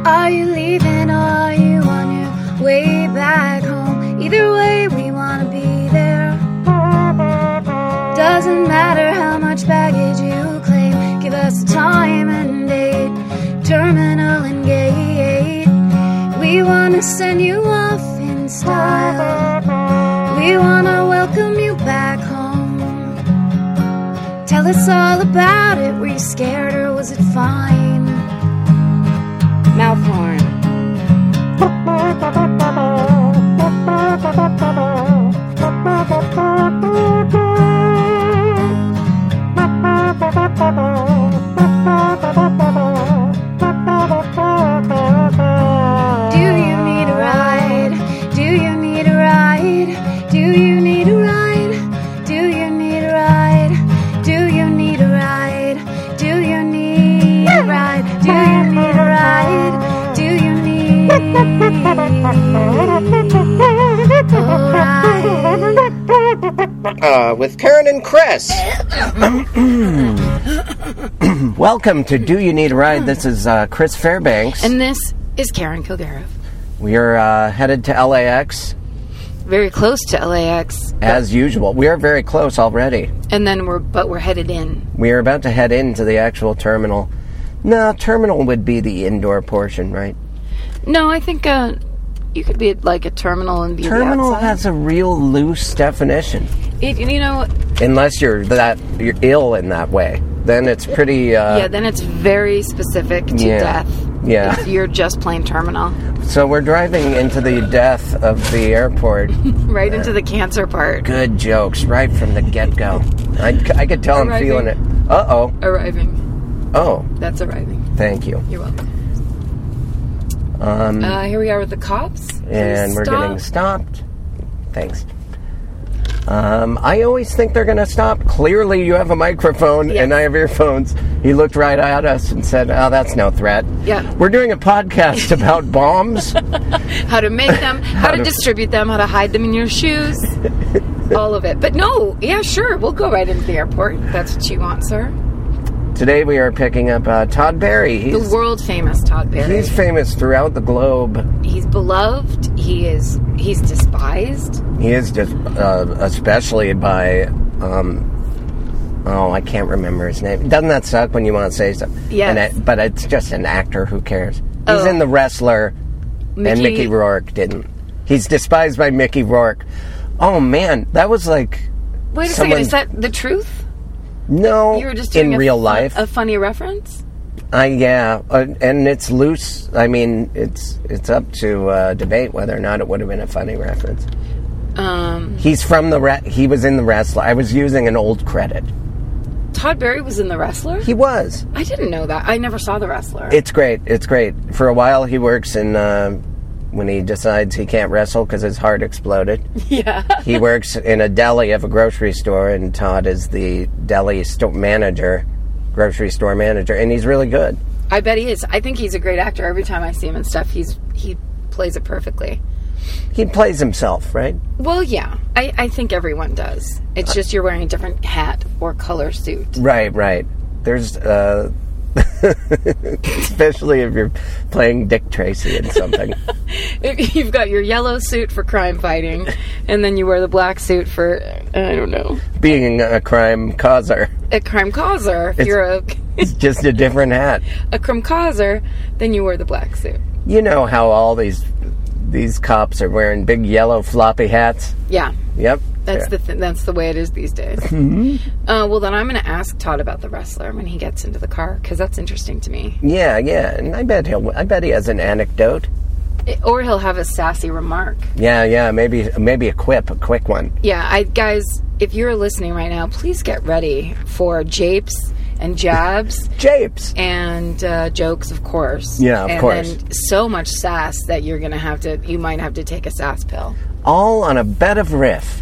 Are you leaving or are you on your way back home? Either way, we want to be there. Doesn't matter how much baggage you claim. Give us a time and date, terminal and gate. We want to send you off in style. We want to welcome you back home. Tell us all about it. Were you scared or was it fine? Mouth horn. Do you need a ride? Do you need a ride? Do you need a ride? Do you need a ride? Do you need a ride? Do you need a ride? Do you need a ride? Do you need a ride? With Karen and Chris. Welcome to Do You Need a Ride? This is Chris Fairbanks. And this is Karen Kilgariff. We are headed to LAX. Very close to LAX. As usual. We are very close already. And then we're headed in. We are about to head into the actual terminal. No, terminal would be the indoor portion, right? No, I think you could be at like a terminal and be Terminal outside. has a real loose definition. You know, Unless you're ill in that way. Then it's pretty... yeah, then it's very specific to death. Yeah. If you're just plain terminal. So we're driving into the death of the airport. Right into the cancer part. Good jokes right from the get-go. I could tell I'm feeling it. Uh-oh. Arriving. Oh. That's arriving. Thank you. You're welcome. Here we are with the cops. And we're getting stopped. Thanks. I always think they're going to stop. Clearly, you have a microphone, and I have earphones. He looked right at us and said, oh, that's no threat. Yeah. We're doing a podcast about bombs. How to make them, how to distribute them, how to hide them in your shoes. All of it. But no, yeah, sure. We'll go right into the airport. That's what you want, sir. Today we are picking up Todd Barry. The world-famous Todd Barry. He's famous throughout the globe. He's beloved. He's despised. He is just, especially by, I can't remember his name. Doesn't that suck when you want to say something? Yes. But it's just an actor, who cares? He's in The Wrestler, and Mickey Rourke didn't. He's despised by Mickey Rourke. Oh, man, that was like... Wait a second, is that the truth? No, you were just doing in real life. A funny reference? Yeah, and it's loose. I mean, it's up to debate whether or not it would have been a funny reference. He's from he was in The Wrestler. I was using an old credit. Todd Barry was in The Wrestler? He was. I didn't know that. I never saw The Wrestler. It's great. It's great. For a while, he works in... when he decides he can't wrestle because his heart exploded. Yeah. He works in a deli of a grocery store, and Todd is the deli grocery store manager, and he's really good. I bet he is. I think he's a great actor. Every time I see him and stuff, he plays it perfectly. He plays himself, right? Well, yeah. I think everyone does. It's just you're wearing a different hat or color suit. Right. There's... especially if you're playing Dick Tracy in something. If you've got your yellow suit for crime fighting, and then you wear the black suit for, I don't know, being a crime causer. A crime causer. It's just a different hat. A crime causer, then you wear the black suit. You know how all these cops are wearing big yellow floppy hats? Yeah. Yep. That's the way it is these days. Mm-hmm. Well, then I'm going to ask Todd about The Wrestler when he gets into the car, because that's interesting to me. Yeah, and I bet he has an anecdote. Or he'll have a sassy remark. Yeah, maybe a quick one. Yeah, guys, if you're listening right now, please get ready for japes and jabs. Japes. And jokes, of course. Yeah, of course. And so much sass that you might have to take a sass pill. All on a bed of riff.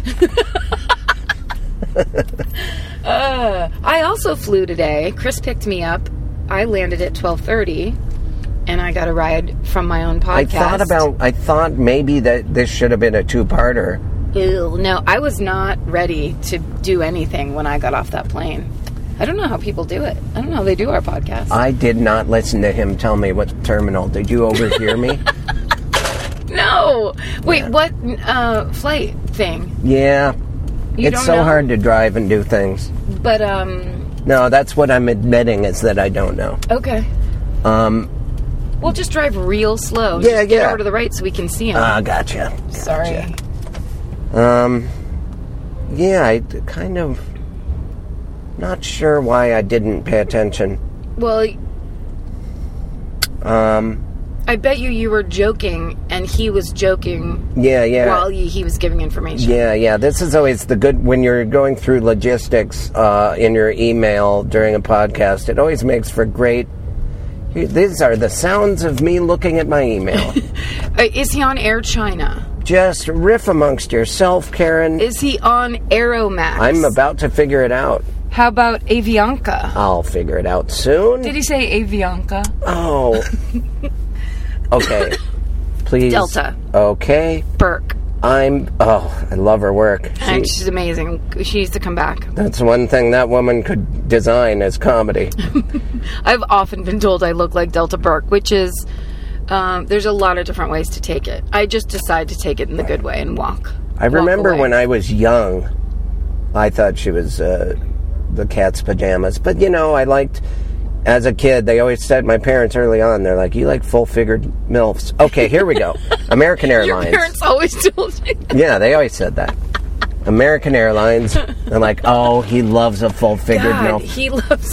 I also flew today. Chris picked me up. I landed at 12:30, and I got a ride from my own podcast. I thought maybe that this should have been a two-parter. Ew, no, I was not ready to do anything when I got off that plane. I don't know how people do it. I don't know how they do our podcast. I did not listen to him tell me what terminal. Did you overhear me? No. Wait, what flight thing? Yeah. It's so hard to drive and do things. But, No, that's what I'm admitting, is that I don't know. Okay. We'll just drive real slow. Yeah, just get over to the right so we can see him. Gotcha. Sorry. Yeah, I kind of... Not sure why I didn't pay attention. Well... I bet you were joking, and he was joking. Yeah. While he was giving information. Yeah. This is always the good when you're going through logistics in your email during a podcast. It always makes for great. These are the sounds of me looking at my email. Is he on Air China? Just riff amongst yourself, Karen. Is he on Aeromax? I'm about to figure it out. How about Avianca? I'll figure it out soon. Did he say Avianca? Oh. Okay. Please. Delta. Okay. Burke. I love her work. She's amazing. She needs to come back. That's one thing that woman could design as comedy. I've often been told I look like Delta Burke, which is, there's a lot of different ways to take it. I just decide to take it in the good way and walk. I remember when I was young, I thought she was the cat's pajamas. But, I liked... As a kid, they always said, my parents early on, they're like, you like full-figured MILFs. Okay, here we go. American Airlines. Your parents always told you. Yeah, they always said that. American Airlines. They're like, oh, he loves a full-figured MILF. He loves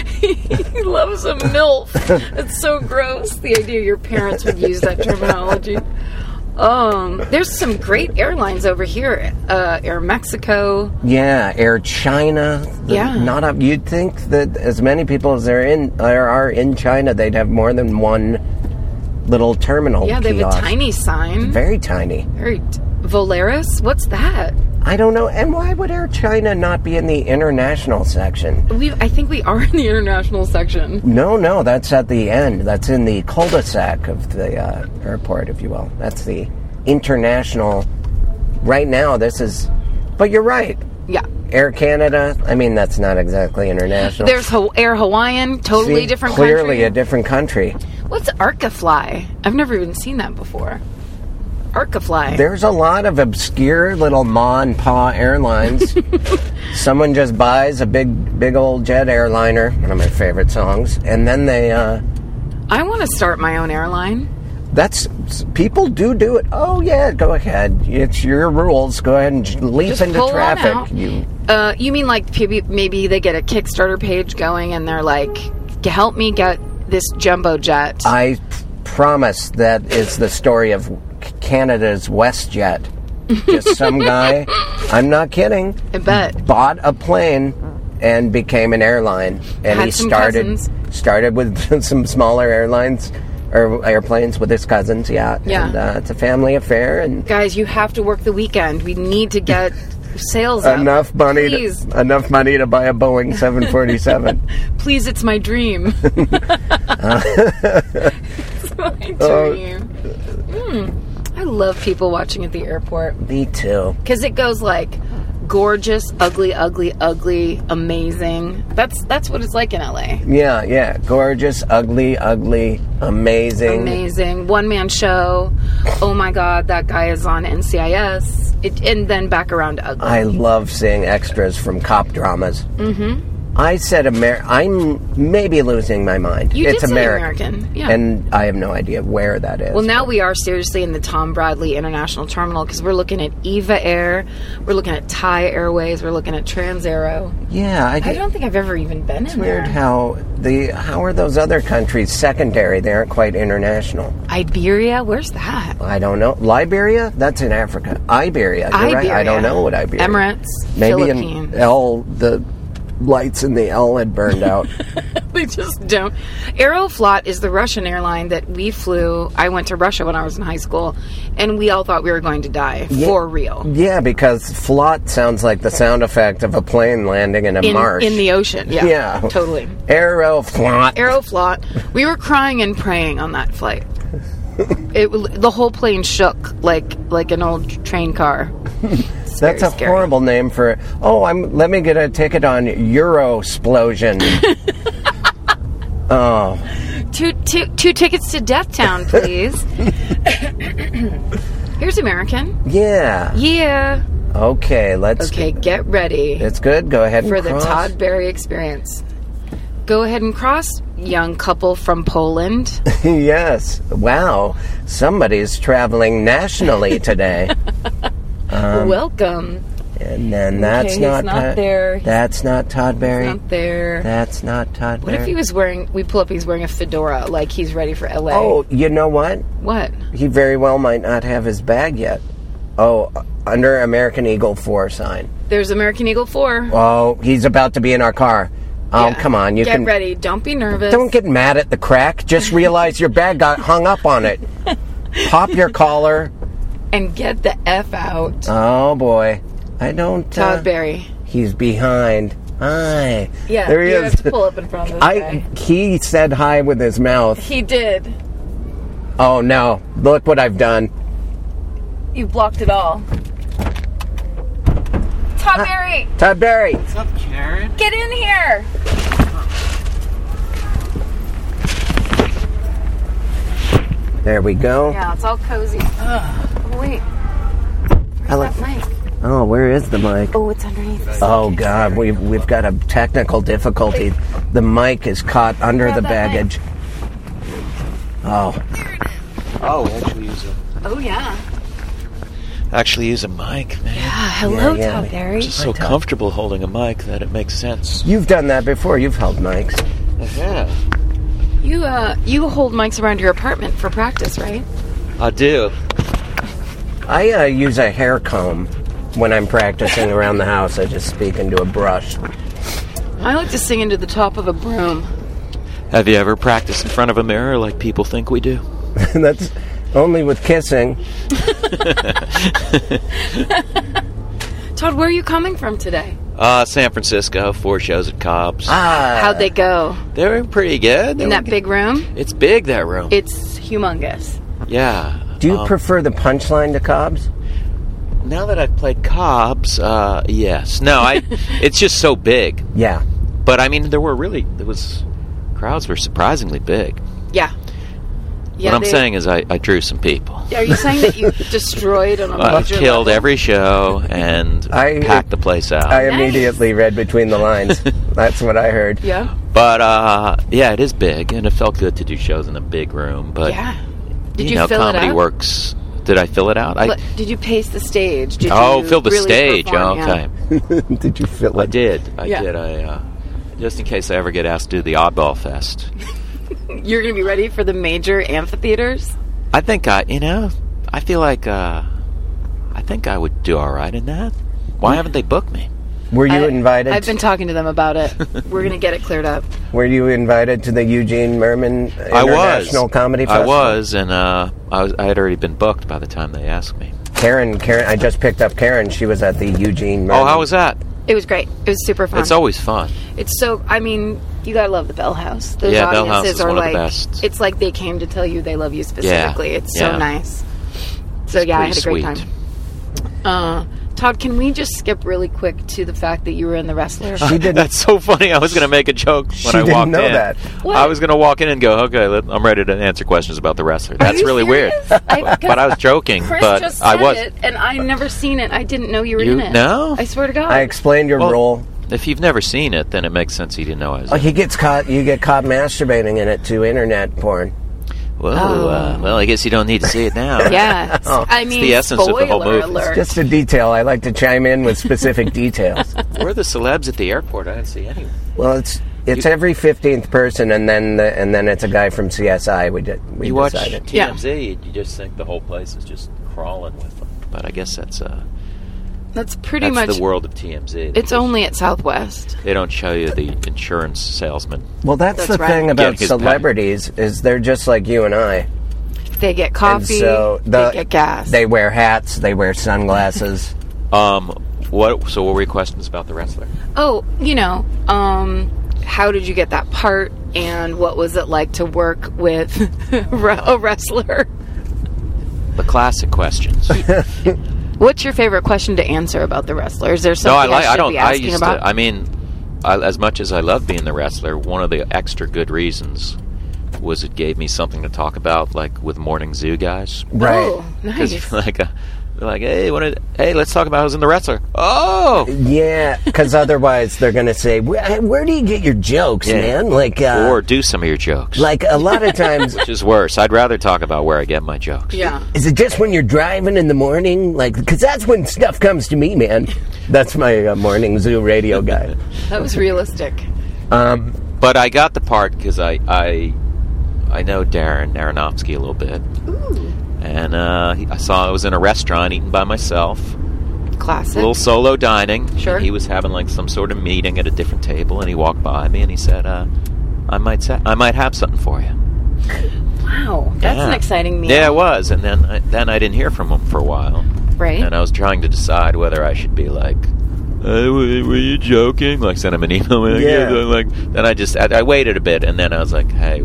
a MILF. It's so gross, the idea your parents would use that terminology. There's some great airlines over here. Air Mexico. Yeah, Air China. You'd think that as many people as there are in China, they'd have more than one little terminal. Yeah, they kiosk. have a tiny sign. Very tiny. Volaris? What's that? I don't know. And why would Air China not be in the international section? I think we are in the international section. No, that's at the end. That's in the cul-de-sac of the airport, if you will. That's the international. Right now, this is... But you're right. Yeah. Air Canada, that's not exactly international. There's Air Hawaiian, totally different country. Clearly a different country. What's Arcafly? I've never even seen that before. Arcafly. There's a lot of obscure little ma and pa airlines. Someone just buys a big old jet airliner, one of my favorite songs, and then they I want to start my own airline. People do it. Oh yeah, go ahead. It's your rules. Go ahead and leap just into traffic. You mean like maybe they get a Kickstarter page going and they're like, help me get this jumbo jet. I promise that is the story of Canada's WestJet. Just some guy, I'm not kidding, I bet, bought a plane and became an airline. And he started with some smaller airlines or airplanes with his cousins. Yeah. And it's a family affair. And guys, you have to work the weekend. We need to get sales up. enough money to buy a Boeing 747. Please, it's my dream. It's my dream. I love people watching at the airport. Me too. Because it goes like gorgeous, ugly, ugly, ugly, amazing. That's what it's like in LA. Yeah. Gorgeous, ugly, ugly, amazing. Amazing. One-man show. Oh my God, that guy is on NCIS. And then back around to ugly. I love seeing extras from cop dramas. Mm-hmm. I said I'm maybe losing my mind. You it's did American. American, yeah. And I have no idea where that is. Well, now we are seriously in the Tom Bradley International Terminal because we're looking at Eva Air, we're looking at Thai Airways, we're looking at TransAero. Yeah, I don't think I've ever even been in there. It's weird how are those other countries secondary? They aren't quite international. Iberia? Where's that? I don't know. Liberia? That's in Africa. Iberia. You're right. I don't know what Iberia. Emirates. Maybe Philippines. in the lights in the L had burned out. They just don't. Aeroflot is the Russian airline that we flew. I went to Russia when I was in high school, and we all thought we were going to die for real. Yeah, because flot sounds like the sound effect of a plane landing in a marsh. In the ocean, yeah. Totally. Aeroflot. We were crying and praying on that flight. The whole plane shook like an old train car. very That's a scary. horrible name for. Oh, let me get a ticket on Eurosplosion. Oh, Two tickets to Deathtown, please. Here's American. yeah. Yeah. Okay, Okay, get ready It's good. Go ahead for and the cross. Todd Berry experience. Go ahead and cross, young couple from Poland. Yes. Wow. Somebody's traveling nationally today. Welcome. And then that's he's not. not there. That's not Todd Berry. Not there. That's not Todd What Berry. if he was wearing? We pull up. He's wearing a fedora, like he's ready for LA. Oh, you know what? What? He very well might not have his bag yet. Oh, under American Eagle 4 sign. There's American Eagle 4. Oh, he's about to be in our car. Oh, Yeah. come on. You Get can ready. Don't be nervous. Don't get mad at the crack. Just realize your bag got hung up on it. Pop your collar. And get the F out. Oh boy. I don't Todd Berry. He's behind. Hi. Yeah, There he you is. have to pull up in front of this guy. He said hi with his mouth. He did. Oh no. Look what I've done. You blocked it all. Todd Berry, Todd Berry. What's up, Karen? get in here. There we go. Yeah, it's all cozy. Oh, wait. I Where's like- that mic? Oh, where is the mic? Oh, it's underneath the Oh God, we've got a technical difficulty. The mic is caught under Grab the that baggage. Oh, Oh, we actually use a mic, man. Hello, Yeah, Todd we- Berry. Just so comfortable holding a mic that it makes sense. you've done that before. You've held mics. Yeah, You hold mics around your apartment for practice, right? I do. I use a hair comb when I'm practicing around the house. I just speak into a brush. I like to sing into the top of a broom. Have you ever practiced in front of a mirror like people think we do? That's only with kissing. Todd, where are you coming from today? San Francisco, 4 shows at Cobb's. How'd they go? They were pretty good. In that big room? It's big, that room. It's humongous. Yeah. Do you prefer the punchline to Cobb's? Now that I've played Cobb's, yes. No, it's just so big. Yeah. But I mean, crowds were surprisingly big. Yeah. What I'm saying is I drew some people. Are you saying that you destroyed on a I major killed level? every show and packed the place out. I immediately read between the lines. That's what I heard. Yeah. But, yeah, it is big, and it felt good to do shows in a big room. But, Yeah. Did you you know, fill it comedy out? works. Did I fill it out? Did you pace the stage? Did Oh, you fill the really stage. perform? Okay. Yeah. Did you feel I like did. Yeah. I just in case I ever get asked to do the Oddball Fest. You're going to be ready for the major amphitheaters? I think I feel like I think I would do all right in that. Why haven't they booked me? Were you invited? I've been talking to them about it. We're going to get it cleared up. Were you invited to the Eugene Merman I was. International Comedy I Festival? was, and I had already been booked by the time they asked me. Karen, I just picked up Karen. She was at the Eugene Merman. Oh, how was that? It was great. It was super fun. It's always fun. It's so, I mean, you gotta love the Bell House. Those Yeah, Bell House audiences is are one of the like, best. it's like they came to tell you they love you specifically. Yeah, It's so yeah. nice. So yeah, I had a pretty great sweet. time. Todd, can we just skip really quick to the fact that you were in The Wrestler? She didn't. That's so funny. I was going to make a joke when She I didn't walked know in. that. What? I was going to walk in and go, okay, I'm ready to answer questions about The Wrestler. That's you really serious? weird. But I was joking. Chris but just I said was. it, and I never seen it. I didn't know you were You in it. know? I swear to God. I explained your Well, role. If you've never seen it, then it makes sense you didn't know I was. Oh, he gets caught. You get caught masturbating in it to internet porn. Well, I guess you don't need to see it now. yeah. I mean, the essence of the whole spoiler movie. alert. Just a detail. I like to chime in with specific details. Where are the celebs at the airport? I didn't see any. Well, it's every 15th person, and then it's a guy from CSI. We You watch decided. TMZ, you just think the whole place is just crawling with them. But I guess that's pretty much the world of TMZ. It's only at Southwest. They don't show you the insurance salesman. Well, that's That's the right. thing about Getting his celebrities is they're just like you and I. They get coffee. so they get gas. They wear hats. They wear sunglasses. What were your questions about The Wrestler? Oh, how did you get that part, and what was it like to work with a wrestler? The classic questions. What's your favorite question to answer about The Wrestler? Is there something I should be asking about? I mean, as much as I love being The Wrestler, one of the extra good reasons was it gave me something to talk about, like with Morning Zoo guys. Right. Oh, nice. They're like, hey, let's talk about who's in The Wrestler. Oh! Yeah, because otherwise they're going to say, where do you get your jokes, man? Like, or do some of your jokes. Like, a lot of times... Which is worse. I'd rather talk about where I get my jokes. Yeah. Is it just when you're driving in the morning? Like, because that's when stuff comes to me, man. That's my Morning Zoo radio guy. That was realistic. But I got the part because I know Darren Aronofsky a little bit. Ooh. And I was in a restaurant eating by myself. Classic. A little solo dining. Sure. He was having like some sort of meeting at a different table, and he walked by me and he said, I might have something for you. Wow. That's an exciting meal. Yeah, it was. And then I didn't hear from him for a while. Right. And I was trying to decide whether I should be like, were you joking? Like send him an email. Yeah. Then I waited a bit, and then I was like, hey,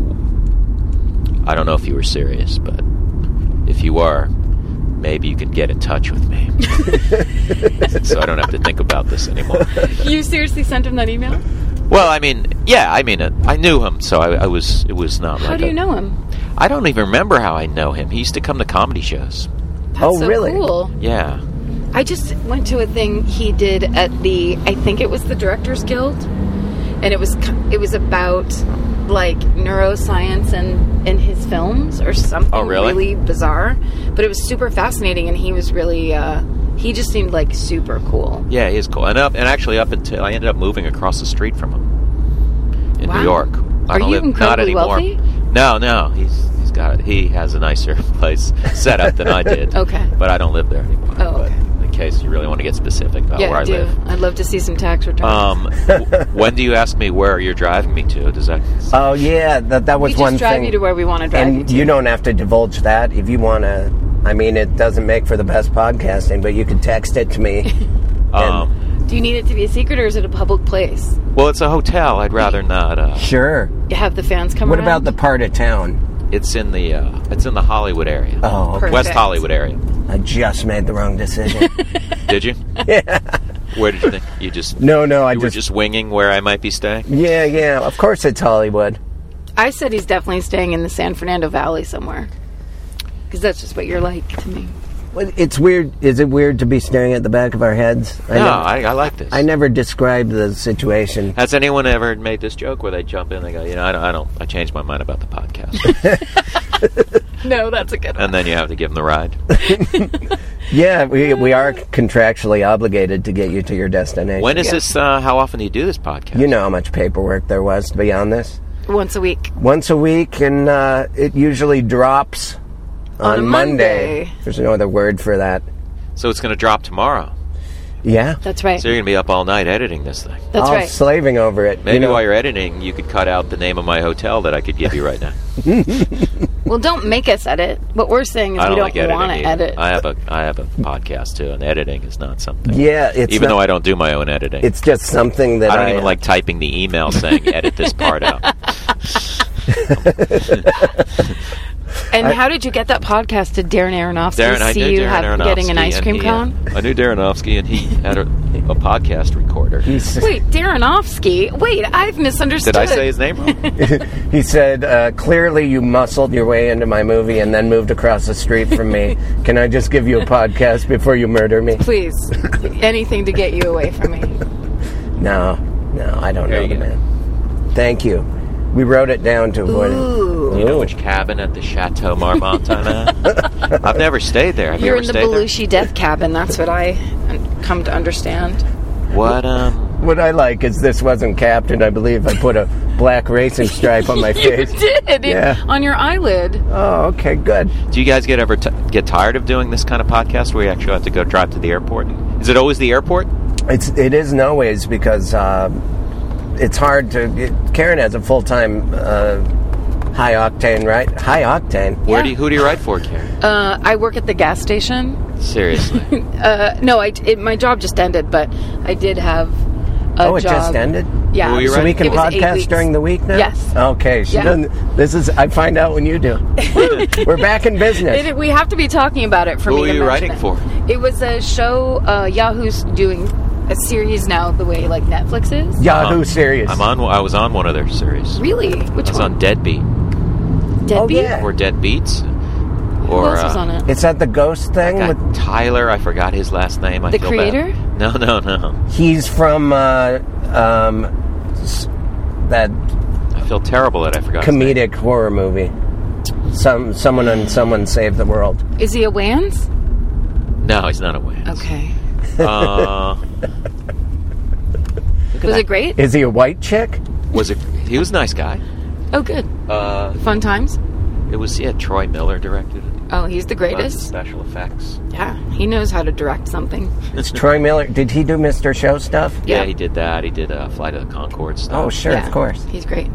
I don't know if you were serious, but if you are, maybe you can get in touch with me. So I don't have to think about this anymore. You seriously sent him that email? Well, I mean, I knew him, so it was not like... How do you know him? I don't even remember how I know him. He used to come to comedy shows. That's so really? Cool. Yeah. I just went to a thing he did at I think it was the Directors Guild, and it was about like neuroscience and in his films or something really bizarre, but it was super fascinating, and he was really he just seemed like super cool. Yeah, he's cool. And actually up until I ended up moving across the street from him in New York. Are you incredibly wealthy? No, he has a nicer place set up than I did. Okay. But I don't live there anymore. Oh, okay. But in case you really want to get specific about where I live. I'd love to see some tax returns. When do you ask me where you're driving me to? Does that... Oh, yeah, that was one thing. We just drive you to where we want to drive you to. And you don't have to divulge that. If you want to... I mean, it doesn't make for the best podcasting, but you can text it to me. Do you need it to be a secret, or is it a public place? Well, it's a hotel. I'd rather not... Sure. You have the fans come What around? about the part of town? It's in the Hollywood area. Oh, Perfect. West Hollywood area. I just made the wrong decision. Did you? Yeah. Where did you think? You just... No, you were just winging where I might be staying? Yeah. Of course it's Hollywood. I said he's definitely staying in the San Fernando Valley somewhere. Because that's just what you're like to me. Well, it's weird. Is it weird to be staring at the back of our heads? I like this. I never described the situation. Has anyone ever made this joke where they jump in and they go, I changed my mind about the podcast. No, that's a good one. And then you have to give them the ride. Yeah, we are contractually obligated to get you to your destination. When is this, how often do you do this podcast? You know how much paperwork there was to be on this? Once a week. Once a week, and it usually drops on Monday. There's no other word for that. So it's going to drop tomorrow. Yeah. That's right. So you're going to be up all night editing this thing. That's right. Slaving over it. Maybe while you're editing, you could cut out the name of my hotel that I could give you right now. Well, don't make us edit. What we're saying is we don't want to edit. I have a podcast too, and editing is not something. Yeah, even though I don't do my own editing. It's just something that I don't even like typing the email saying edit this part out. And how did you get that podcast to Darren Aronofsky? I knew Darren Aronofsky, getting an ice cream cone? I knew Darren Aronofsky, and he had a podcast recorder. Wait, Darren Aronofsky? Wait, I've misunderstood. Did I say his name wrong? He said, clearly you muscled your way into my movie and then moved across the street from me. Can I just give you a podcast before you murder me? Please. Anything to get you away from me. No, I don't know the man. Thank you. We wrote it down to avoid it. Do you know which cabin at the Chateau Marmont I'm at? I've never stayed there. Have you ever stayed there? You're in the Belushi Death Cabin. That's what I come to understand. What I like is this wasn't capped, and I believe I put a black racing stripe on my face. You did? Yeah. On your eyelid. Oh, okay, good. Do you guys get tired of doing this kind of podcast where you actually have to go drive to the airport? Is it always the airport? It isn't always, because it's hard to... Karen has a full-time high octane, right? High octane. Yeah. Who do you write for, Karen? I work at the gas station. Seriously? No, my job just ended, but I did have a job. Oh, it just ended? Yeah. So we can podcast during the week now? Yes. Okay. I find out when you do. We're back in business. We have to be talking about it for me to mention Who are you writing for? It was a show. Yahoo's doing a series now, the way like Netflix is. Yahoo series. I was on one of their series. Really? Which I was one? on Deadbeat. Deadbeat? yeah. Or Deadbeats. Who Or else was on it? It's that the ghost thing that with. Tyler. I forgot his last name. I The feel creator? Bad. No. He's from that I feel terrible that I forgot his name. comedic horror movie. Someone and someone saved the world. Is he a Wans? No, he's not a Wayans. Okay. Look at Was that. it great? Is he a white chick? Was it? He was a nice guy. Oh, good. Fun times? It was Troy Miller directed it. Oh, he's the Lots of greatest. special effects. Yeah, he knows how to direct something. It's Troy Miller. Did he do Mr. Show stuff? Yeah, Yeah. he did that. He did Flight of the Conchords stuff. Oh, sure, Yeah, of course. He's great.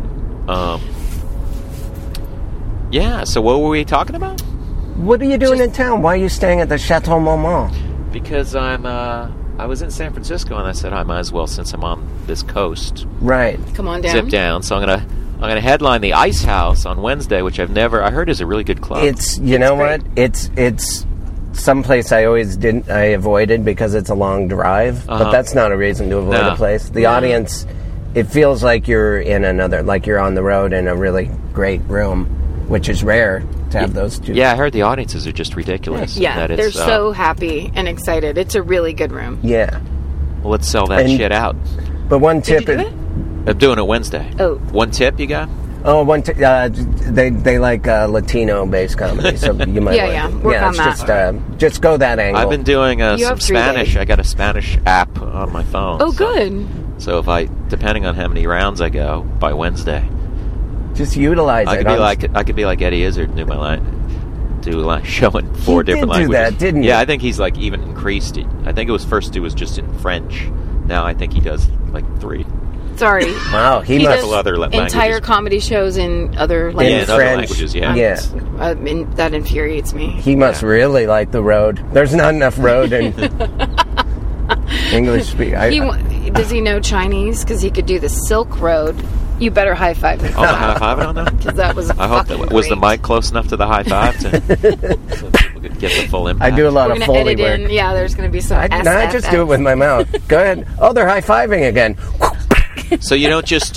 Yeah. So what were we talking about? What are you doing in town? Why are you staying at the Chateau Marmont? Because I was in San Francisco and I said I might as well, since I'm on this coast, Right. Come on down. zip down. So I'm gonna headline the Ice House on Wednesday, which I heard is a really good club. It's you know great. what? It's someplace I avoided because it's a long drive. But that's not a reason to avoid No. a place. The audience, it feels like you're in like you're on the road in a really great room, which is rare to have those two. Yeah, I heard the audiences are just ridiculous. Yeah, that they're it's, so happy and excited. It's a really good room. Yeah. well, let's sell that And- shit out. But one Did you tip do is it? I'm doing it Wednesday. Oh. One tip you got? they like Latino based comedy, so you might Yeah, want yeah. Work on it's that. just go that angle. I've been doing You some have 3 Spanish. days. I got a Spanish app on my phone. Oh, so- good. So depending on how many rounds I go by Wednesday, just utilize I it. could be like Eddie Izzard and do my line, show in 4 He did different do languages. that, didn't he? Yeah, I think he's like even increased it. I think it was first was just in French. Now I think he does like 3. Sorry. Wow, he He must. does other languages. entire comedy shows in other In Yeah, in languages. other French, languages, yeah. yeah. That infuriates me. He must really like the road. There's not enough road in English speak. Does he know Chinese? Because he could do the Silk Road. You better high five him. Oh, the high five on that? Because that was I hope fucking that was the great. mic close enough to the high five so people could get the full impact. I do a lot We're of going to Foley edit work. in. Yeah, there's going to be some I just do it with my mouth. Go ahead. Oh, they're high fiving again. So you don't just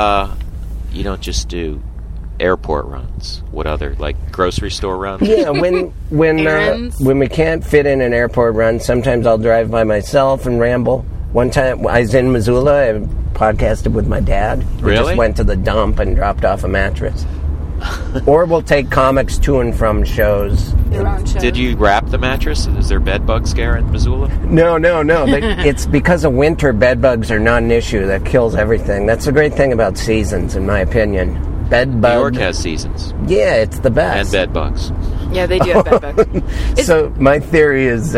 do airport runs. What other, like grocery store runs? Yeah, when Errands? we can't fit in an airport run, sometimes I'll drive by myself and ramble. One time I was in Missoula, I podcasted with my dad. We Really? just went to the dump and dropped off a mattress. Or we'll take comics to and from shows. Your own show. Did you wrap the mattress? Is there bed bug scare in Missoula? No. It's because of winter, bed bugs are not an issue. That kills everything. That's the great thing about seasons, in my opinion. Bed bug. New York has seasons Yeah, it's the and best. bed bugs. Yeah, they do have bed bugs. So my theory is,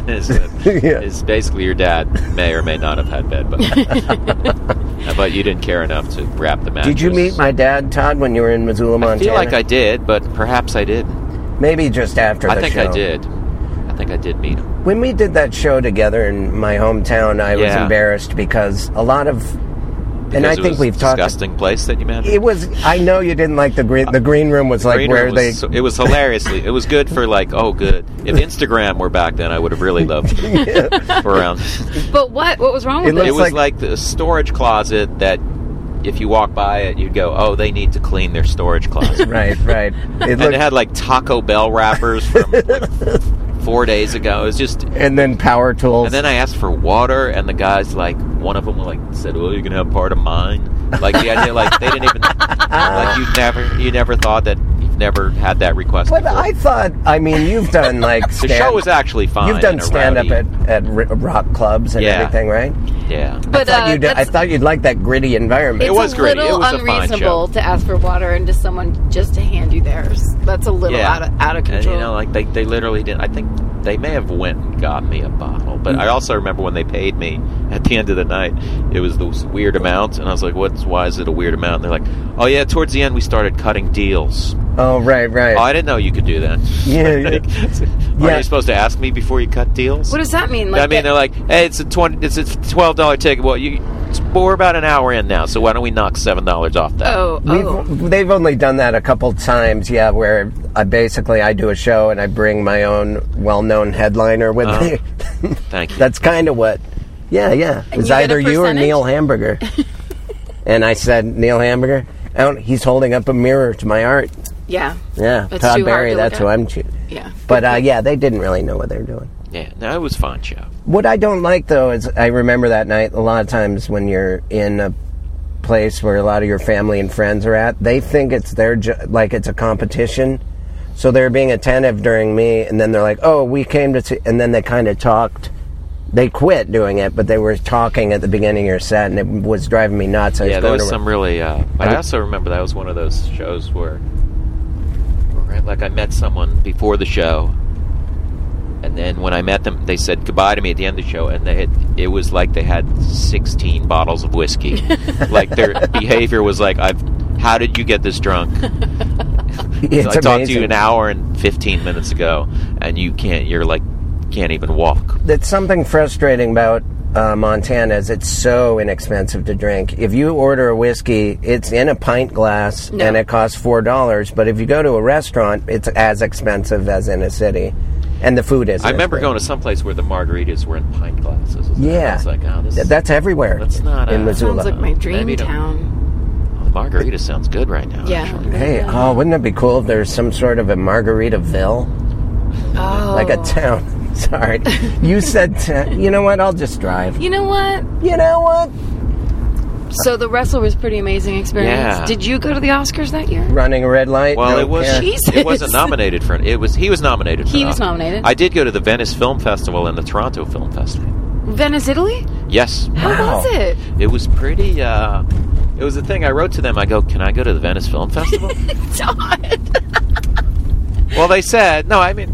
Is basically your dad may or may not have had bed bugs. But you didn't care enough to wrap the mattress. did you meet my dad, Todd, when you were in Missoula, Montana? I feel like I did, but perhaps I didn't. Maybe just after the I think show. I did. I think I did meet him. When we did that show together in my hometown, I was Yeah. embarrassed because a lot of... and I Because it think was we've a talked... disgusting place that you met. It was... I know you didn't like the green... The green room was like Green where Room they... was it was hilariously. It was good for like, oh, good. If Instagram were back then, I would have really loved it. Around. But what? What was wrong with It it? looks It was like- like the storage closet that, if you walk by it, you'd go, oh, they need to clean their storage closet. Right. It And looked, it had like Taco Bell wrappers from like 4 days ago. It was just. and then power tools. And then I asked for water, and the guys, like, one of them like said, "Well, you can have part of mine." Like the idea, like they didn't even, like you never thought that you've never had that request. But before. I thought... I mean, you've done like... The show was actually fine. You've done in a stand-up rowdy- at rock clubs and Yeah. everything, right? Yeah. But I that's- thought you'd like that gritty environment. It's was a gritty. little It was a fine unreasonable show. to ask for water and to someone just to hand you theirs. That's a little out of control. And, you know, like they literally didn't. I think they may have went and got me a bottle, but I also remember when they paid me at the end of the night, it was this weird amount, and I was like, why is it a weird amount? And they're like, oh yeah, towards the end we started cutting deals. Oh, right. Oh, I didn't know you could do that. Yeah. Like, Are you supposed to ask me before you cut deals? What does that mean? I mean, they're like, hey, it's a $12 ticket. Well, we're about an hour in now, so why don't we knock $7 off that? They've only done that a couple times, where I do a show and I bring my own well-known headliner with me. Thank you. That's kind of what. Yeah. It was either you or Neil Hamburger. And I said, Neil Hamburger? He's holding up a mirror to my art. Yeah. Yeah. It's Todd too hard Barry, to that's look who at. I'm choosing. Yeah. But, they didn't really know what they were doing. Yeah, no, it was a fun show. What I don't like, though, is I remember that night, a lot of times when you're in a place where a lot of your family and friends are at, they think it's their like it's a competition. So they're being attentive during me, and then they're like, oh, we came to see... And then they kind of talked. They quit doing it, but they were talking at the beginning of your set, and it was driving me nuts. There was some really... but I also remember that was one of those shows where I met someone before the show, and then when I met them, they said goodbye to me at the end of the show, and it was like they had 16 bottles of whiskey. Like their behavior was like, how did you get this drunk? I talked to you an hour and 15 minutes ago, and can't even walk. That's something frustrating about Montana is it's so inexpensive to drink. If you order a whiskey, it's in a pint glass, and it costs $4, but if you go to a restaurant, it's as expensive as in a city. And the food is. I remember going to some place where the margaritas were in pint glasses. Yeah. I was like, that's everywhere. That's not in Missoula. Sounds like my dream town. The margarita sounds good right now. Yeah. Actually. Hey, wouldn't it be cool if there's some sort of a Margaritaville? Oh. Like a town. Sorry. You said, you know what? I'll just drive. You know what? So the Wrestler was a pretty amazing experience. Yeah. Did you go to the Oscars that year? Running a red light? Well, it wasn't nominated for it. He was nominated for it. He was nominated. I did go to the Venice Film Festival and the Toronto Film Festival. Venice, Italy? Yes. How was it? It was pretty, it was the thing I wrote to them. I go, can I go to the Venice Film Festival? Todd. Well, they said, no, it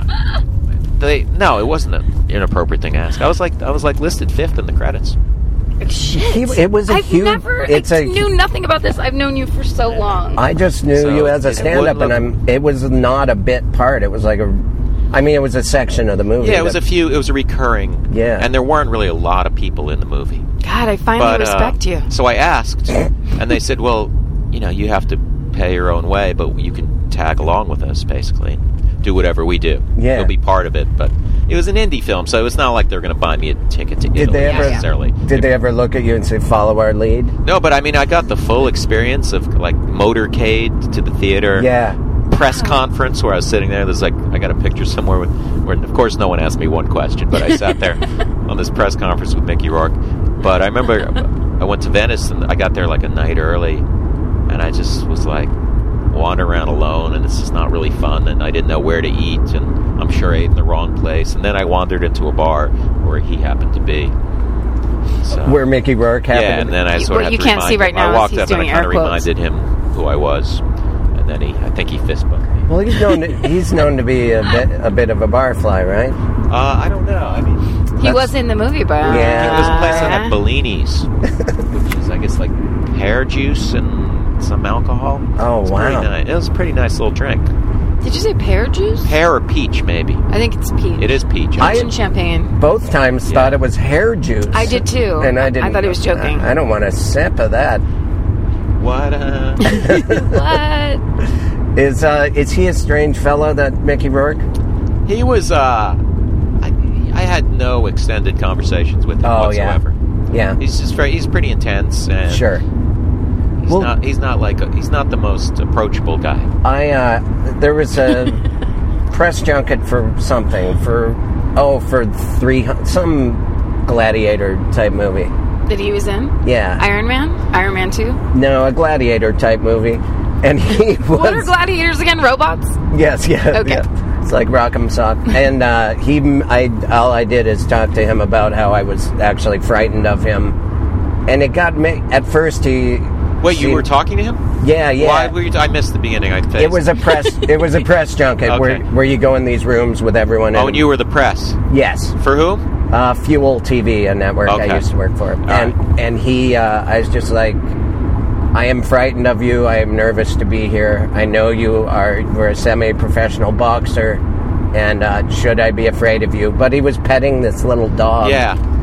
wasn't an inappropriate thing to ask. I was like listed 5th in the credits. Shit. It was a huge... I knew nothing about this. I've known you for so long. I just knew you as a stand-up, and it was not a bit part. It was like it was a section of the movie. Yeah, it was a recurring... Yeah. And there weren't really a lot of people in the movie. God, I finally respect you. So I asked, and they said, well, you have to pay your own way, but you can tag along with us, basically. Do whatever we do. Yeah. You'll be part of it, but it was an indie film, so it's not like they're going to buy me a ticket to Italy necessarily. Did they ever look at you and say, follow our lead? No, but I got the full experience of motorcade to the theater. Yeah. Press conference where I was sitting there. There's I got a picture somewhere where of course no one asked me one question, but I sat there on this press conference with Mickey Rourke. But I remember I went to Venice and I got there a night early, and I just was wandering around alone, and it's just not really fun, and I didn't know where to eat, and I'm sure I ate in the wrong place, and then I wandered into a bar where he happened to be. So, where Mickey Rourke happened and then I sort of you can't see right now. I walked up and I kind of quotes. reminded him who I was, and then I think he fist bumped me. Well, he's known to be a bit of a barfly, right? I don't know. He was in the movie, but yeah, there was a place that had Bellinis, which is I guess pear juice and some alcohol. Oh, wow. It was a pretty nice little drink. Did you say pear juice? Pear or peach, maybe. I think it's peach. It is peach. Peach and champagne. Both times thought it was hair juice. I did too. And I didn't. I thought he was joking. I don't want a sip of that. What? What? Is he a strange fellow, that Mickey Rourke? He was, I had no extended conversations with him whatsoever. Yeah. He's just he's pretty intense. And sure. He's not the most approachable guy. There was a press junket for something some gladiator type movie that he was in. Yeah, Iron Man 2. No, a gladiator type movie, and he was. What are gladiators again? Robots? Yes. Yeah. Okay. Yeah. It's like Rock'em Sock, and all I did is talk to him about how I was actually frightened of him, and it got me at first. Wait, you were talking to him? Yeah. Why were you? I missed the beginning. It was a press. It was a press junket okay. where you go in these rooms with everyone. Oh, and you were the press. Yes. For whom? Fuel TV, a network I used to work for. And he, I was just like, I am frightened of you. I am nervous to be here. I know we're a semi-professional boxer, and should I be afraid of you? But he was petting this little dog. Yeah.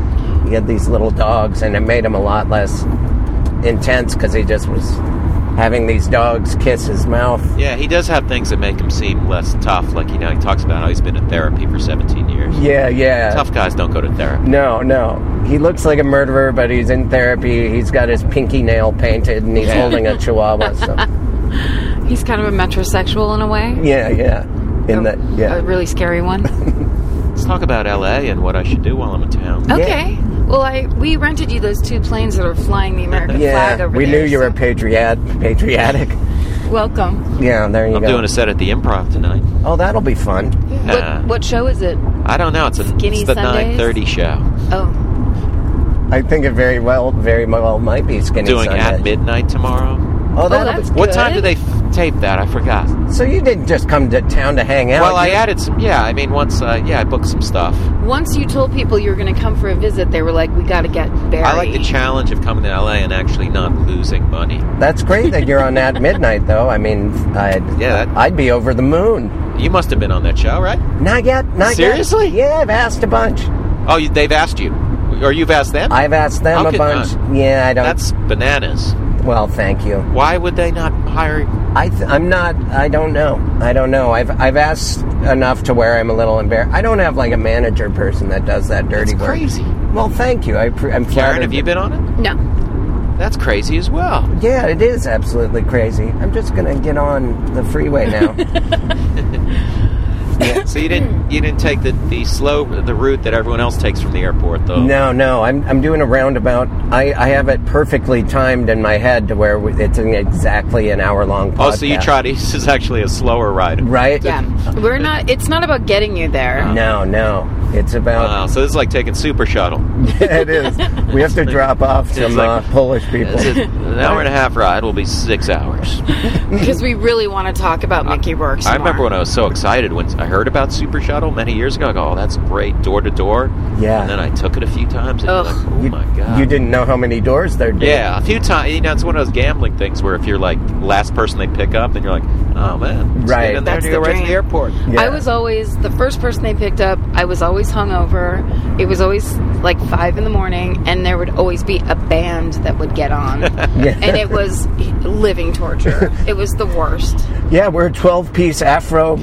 He had these little dogs, and it made him a lot less intense because he just was having these dogs kiss his mouth. Yeah, he does have things that make him seem less tough. Like, he talks about how he's been in therapy for 17 years. Yeah. Tough guys don't go to therapy. No. He looks like a murderer, but he's in therapy. He's got his pinky nail painted, and he's holding a chihuahua. So. He's kind of a metrosexual in a way. Yeah. A really scary one. Let's talk about L.A. and what I should do while I'm in town. Okay. Well, we rented you those 2 planes that are flying the American flag over there. We knew you were patriotic. Welcome. Yeah, there you go. I'm doing a set at the Improv tonight. Oh, that'll be fun. What show is it? I don't know. It's the Sundays? 9:30 show. Oh. I think it very well might be Skinny Doing Sunday. At Midnight tomorrow. Oh, that's be... good. What time do they tape that? I forgot. So you didn't just come to town to hang out? Well, I added some... Yeah, I mean, once... I booked some stuff. Once you told people you were going to come for a visit, they were like, we got to get Barry. I like the challenge of coming to L.A. and actually not losing money. That's great that you're on At Midnight, though. I mean, I'd be over the moon. You must have been on that show, right? Not yet. Seriously? Yeah, I've asked a bunch. Oh, they've asked you? Or you've asked them? I've asked them a bunch. Yeah, I don't... That's bananas. Well, thank you. Why would they not hire you? I'm not... I don't know. I've asked enough to where I'm a little embarrassed. I don't have, like, a manager person that does that dirty work. That's crazy. Well, thank you. I'm flattered. Karen, have you been on it? No. That's crazy as well. Yeah, it is absolutely crazy. I'm just going to get on the freeway now. Yeah. So you didn't take the route that everyone else takes from the airport, though. No. I'm doing a roundabout. I have it perfectly timed in my head to where it's exactly an hour-long podcast. Oh, so you tried. This is actually a slower ride, right? Yeah, we're not. It's not about getting you there. No. It's about... Wow, so this is like taking Super Shuttle. Yeah, it is. We have to drop off some Polish people. An hour and a half ride will be 6 hours. Because we really want to talk about Mickey Rourke. I remember when I was so excited when I heard about Super Shuttle many years ago. I go, oh, that's great, door to door. Yeah. And then I took it a few times, and you're like, oh my God. You didn't know how many doors there did. Yeah, a few times. It's one of those gambling things where if you're like last person they pick up, then you're like, oh man, right. Get in there That's to go the right to dream. the airport. Yeah. I was always the first person they picked up. I was always hungover. It was always like 5 a.m, and there would always be a band that would get on. Yeah. And it was living torture. It was the worst. Yeah, we're a 12-piece Afro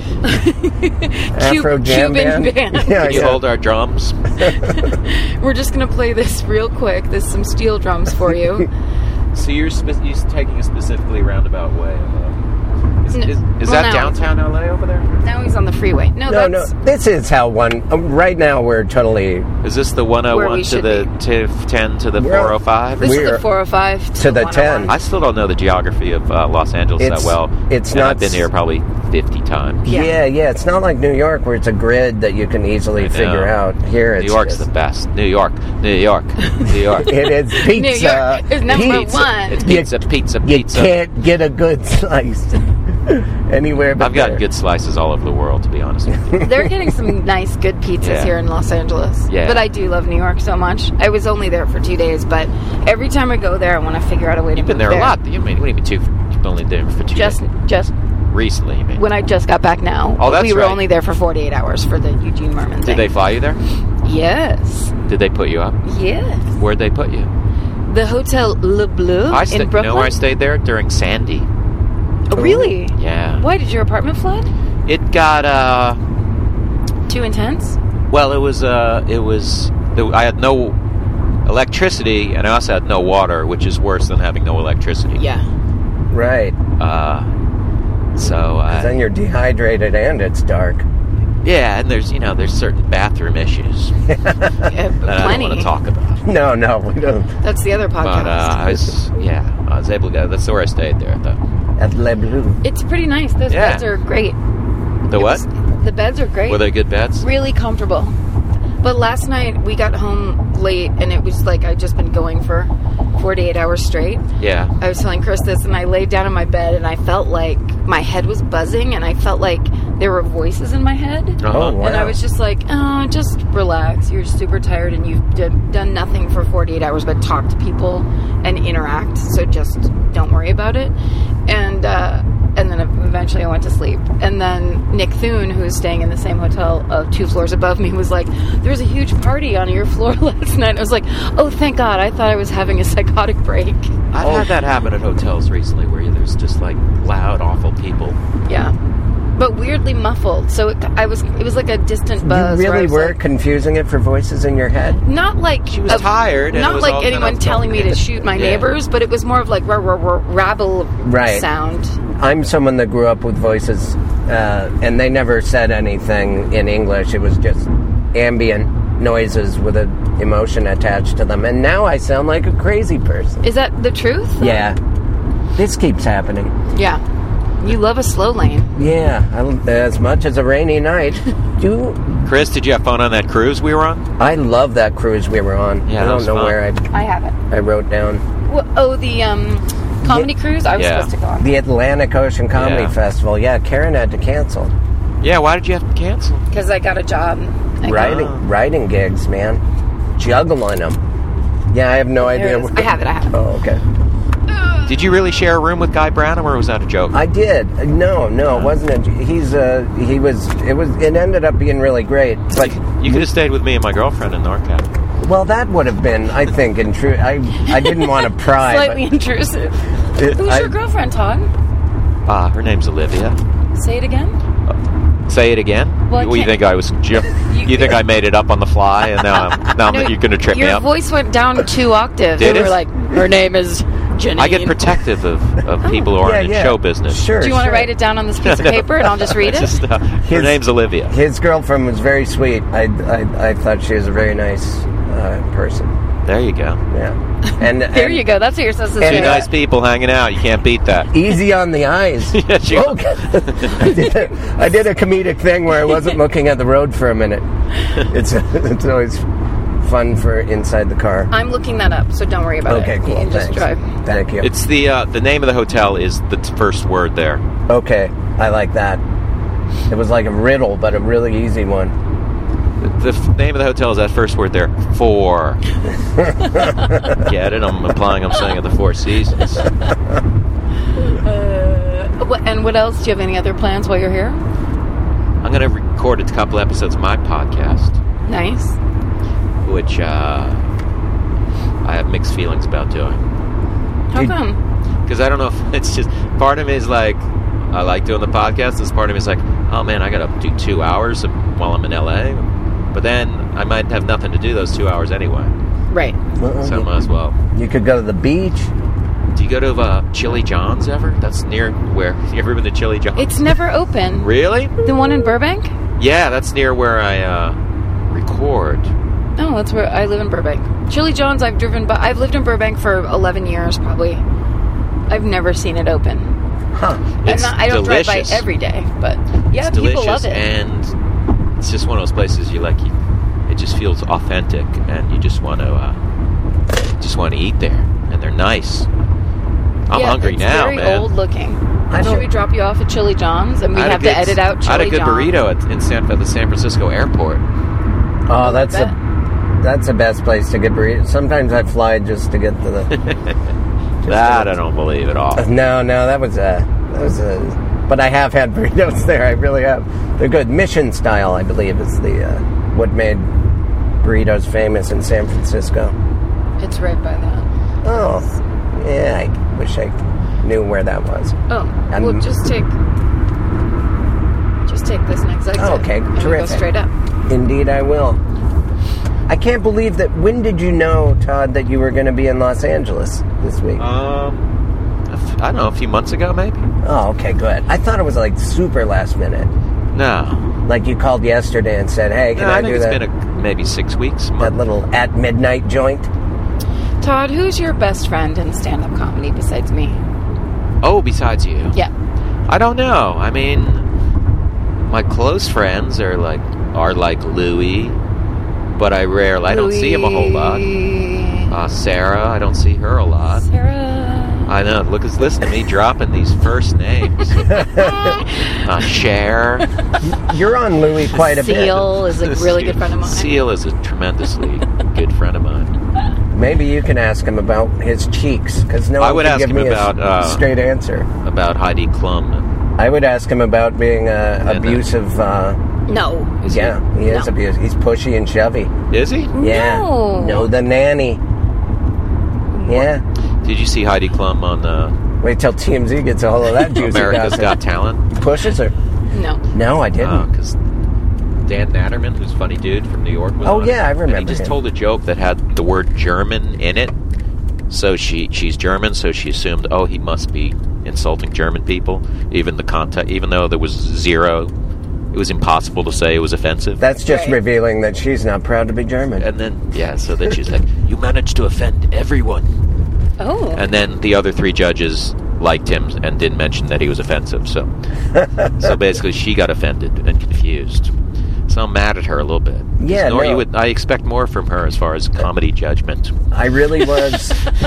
jam Cuban band. Yeah, Can you hold our drums? We're just going to play this real quick. There's some steel drums for you. So you're taking a specifically roundabout way. Is that downtown LA over there? Now he's on the freeway. No. This is how right now we're totally... Is this the 101 to the 10 to the 405? This is the 405 to the 10. I still don't know the geography of Los Angeles that well. It's not... I've been here probably 50 times. Yeah. It's not like New York where it's a grid that you can easily figure out. Here it's New York's the best. New York. It is pizza. New York is number one. It's pizza. You can't get a good slice anywhere but I've gotten good slices all over the world, to be honest with you. They're getting some nice, good pizzas here in Los Angeles. Yeah. But I do love New York so much. I was only there for 2 days, but every time I go there, I want to figure out a way to You've been move there a lot. You mean, what do you mean you've only there for 2 days? Just recently, you mean? When I just got back now. Oh, that's we were right. only there for 48 hours for the Eugene Merman thing. Did they fly you there? Yes. Did they put you up? Yes. Where'd they put you? The Hotel Le Bleu in Brooklyn. You know where I stayed there? During Sandy. Oh, really? Yeah. Why, did your apartment flood? It got, Too intense? Well, I had no electricity, and I also had no water, which is worse than having no electricity. Yeah. Right. So... then you're dehydrated and it's dark. Yeah, and there's certain bathroom issues that I don't want to talk about. No, we don't. That's the other podcast. But, I was able to go. That's where I stayed there, though. At Le Bleu. It's pretty nice. Those beds are great. The beds are great. Were they good beds? Really comfortable. But last night, we got home late, and it was like I'd just been going for 48 hours straight. Yeah. I was telling Chris this, and I laid down in my bed, and I felt like my head was buzzing, and I felt like there were voices in my head. Oh, wow. And I was just like, oh, just relax. You're super tired, and you've done nothing for 48 hours but talk to people and interact, so just don't worry about it. And and then eventually I went to sleep. And then Nick Thune, who's staying in the same hotel 2 floors above me, was like, "There's a huge party on your floor last night." I was like, "Oh, thank God! I thought I was having a psychotic break." I've had that happen at hotels recently, where there's just like loud, awful people. Yeah, but weirdly muffled. So it was like a distant buzz. You really were like, confusing it for voices in your head? Not like she was tired. And not it was like all anyone telling me to shoot my neighbors, but it was more of like rabble sound. I'm someone that grew up with voices, and they never said anything in English. It was just ambient noises with an emotion attached to them. And now I sound like a crazy person. Is that the truth? Yeah. This keeps happening. Yeah. You love a slow lane. Yeah, as much as a rainy night. Chris, did you have fun on that cruise we were on? I love that cruise we were on. Yeah, I don't know fun. where I have it. I wrote down. The comedy cruise? I was supposed to go on. The Atlantic Ocean Comedy Festival. Yeah, Karen had to cancel. Yeah, why did you have to cancel? Because I got a job. Writing gigs, man. Juggling them. Yeah, I have no idea. I have it. Oh, okay. Did you really share a room with Guy Branum, or was that a joke? I did. No, it wasn't. It ended up being really great. But you could have stayed with me and my girlfriend in NorCal. Well, that would have been, I think, intrusive. I didn't want to pry. Slightly intrusive. Who's your girlfriend, Todd? Her name's Olivia. Say it again. Say it again. Well, you think I was? You think I made it up on the fly, and now you're going to trip me up? Your voice went down 2 octaves. Did you it? her name is Janine. I get protective of people who aren't in show business. Sure. Do you want to write it down on this piece of paper, and I'll just read it? Her name's Olivia. His girlfriend was very sweet. I thought she was a very nice person. There you go. Yeah. And there you go. That's what you're supposed to say. Two nice people hanging out. You can't beat that. Easy on the eyes. Yes, I did a comedic thing where I wasn't looking at the road for a minute. It's always fun for inside the car. I'm looking that up, so don't worry about it. Okay, cool. You can just drive. Thank you. It's the name of the hotel is the first word there. Okay, I like that. It was like a riddle, but a really easy one. The name of the hotel is that first word there. 4. Get it? I'm implying I'm saying at the Four Seasons. And what else? Do you have any other plans while you're here? I'm going to record a couple episodes of my podcast. Nice. Which I have mixed feelings about doing. How come? Because I don't know if it's just... Part of me is like, I like doing the podcast. This part of me is like, oh man, I got to do 2 hours while I'm in LA. But then I might have nothing to do those 2 hours anyway. Right. So I might as well. You could go to the beach. Do you go to Chili John's ever? That's near where? You ever been to Chili John's? It's never open. Really? The one in Burbank? Yeah, that's near where I record. Oh, that's where I live in Burbank. Chili John's I've driven by. I've lived in Burbank for 11 years probably. I've never seen it open. Huh. I don't delicious. drive by every day, but yeah, it's people love it. And it's just one of those places it just feels authentic, and you just want to eat there, and they're nice. I'm hungry now, man. It's very old looking. Should we drop you off at Chili John's, and we have to edit out Chili John's? I had a good burrito at the San Francisco airport. Oh, that's the best place to get burritos. Sometimes I fly just to get to the... That I don't believe at all. No, that was a... But I have had burritos there. I really have. They're good. Mission style, I believe, is what made burritos famous in San Francisco. It's right by that. Oh, yeah. I wish I knew where that was. Oh, well, just take this next exit. Oh, okay, and terrific. Go straight up. Indeed, I will. I can't believe that. When did you know, Todd, that you were going to be in Los Angeles this week? I don't know, a few months ago, maybe. Oh, okay, good. I thought it was like super last minute. No. Like you called yesterday and said, hey, can I do that? I think it's been maybe 6 weeks. That little at midnight joint? Todd, who's your best friend in stand-up comedy besides me? Oh, besides you? Yeah. I don't know. I mean, my close friends are like Louis, but I don't see him a whole lot. Sarah, I don't see her a lot. Sarah. I know. Listen to me dropping these first names. Cher. You're on Louis quite a bit. Seal is a really good friend of mine. Seal is a tremendously good friend of mine. Maybe you can ask him about his cheeks, because no I one would can ask give him me about, a straight answer. About Heidi Klum. I would ask him about being abusive. No. Yeah, he is abusive. He's pushy and shovey. Is he? Yeah. No, the nanny. Yeah. Did you see Heidi Klum on Wait till TMZ gets a hold of that juicy America's gossip. Got Talent? He pushes her. No. No, I didn't. Because Dan Natterman, who's a funny dude from New York, was on yeah, it, I remember and he just him. told a joke that had the word German in it. So she's German, so she assumed, he must be insulting German people. Even though there was zero, it was impossible to say it was offensive. That's just revealing that she's not proud to be German. And then, so then she's like, you managed to offend everyone. Oh. And then the other 3 judges liked him and didn't mention that he was offensive. So basically she got offended and confused. So I'm mad at her a little bit. Yeah, I expect more from her as far as comedy judgment. I really was.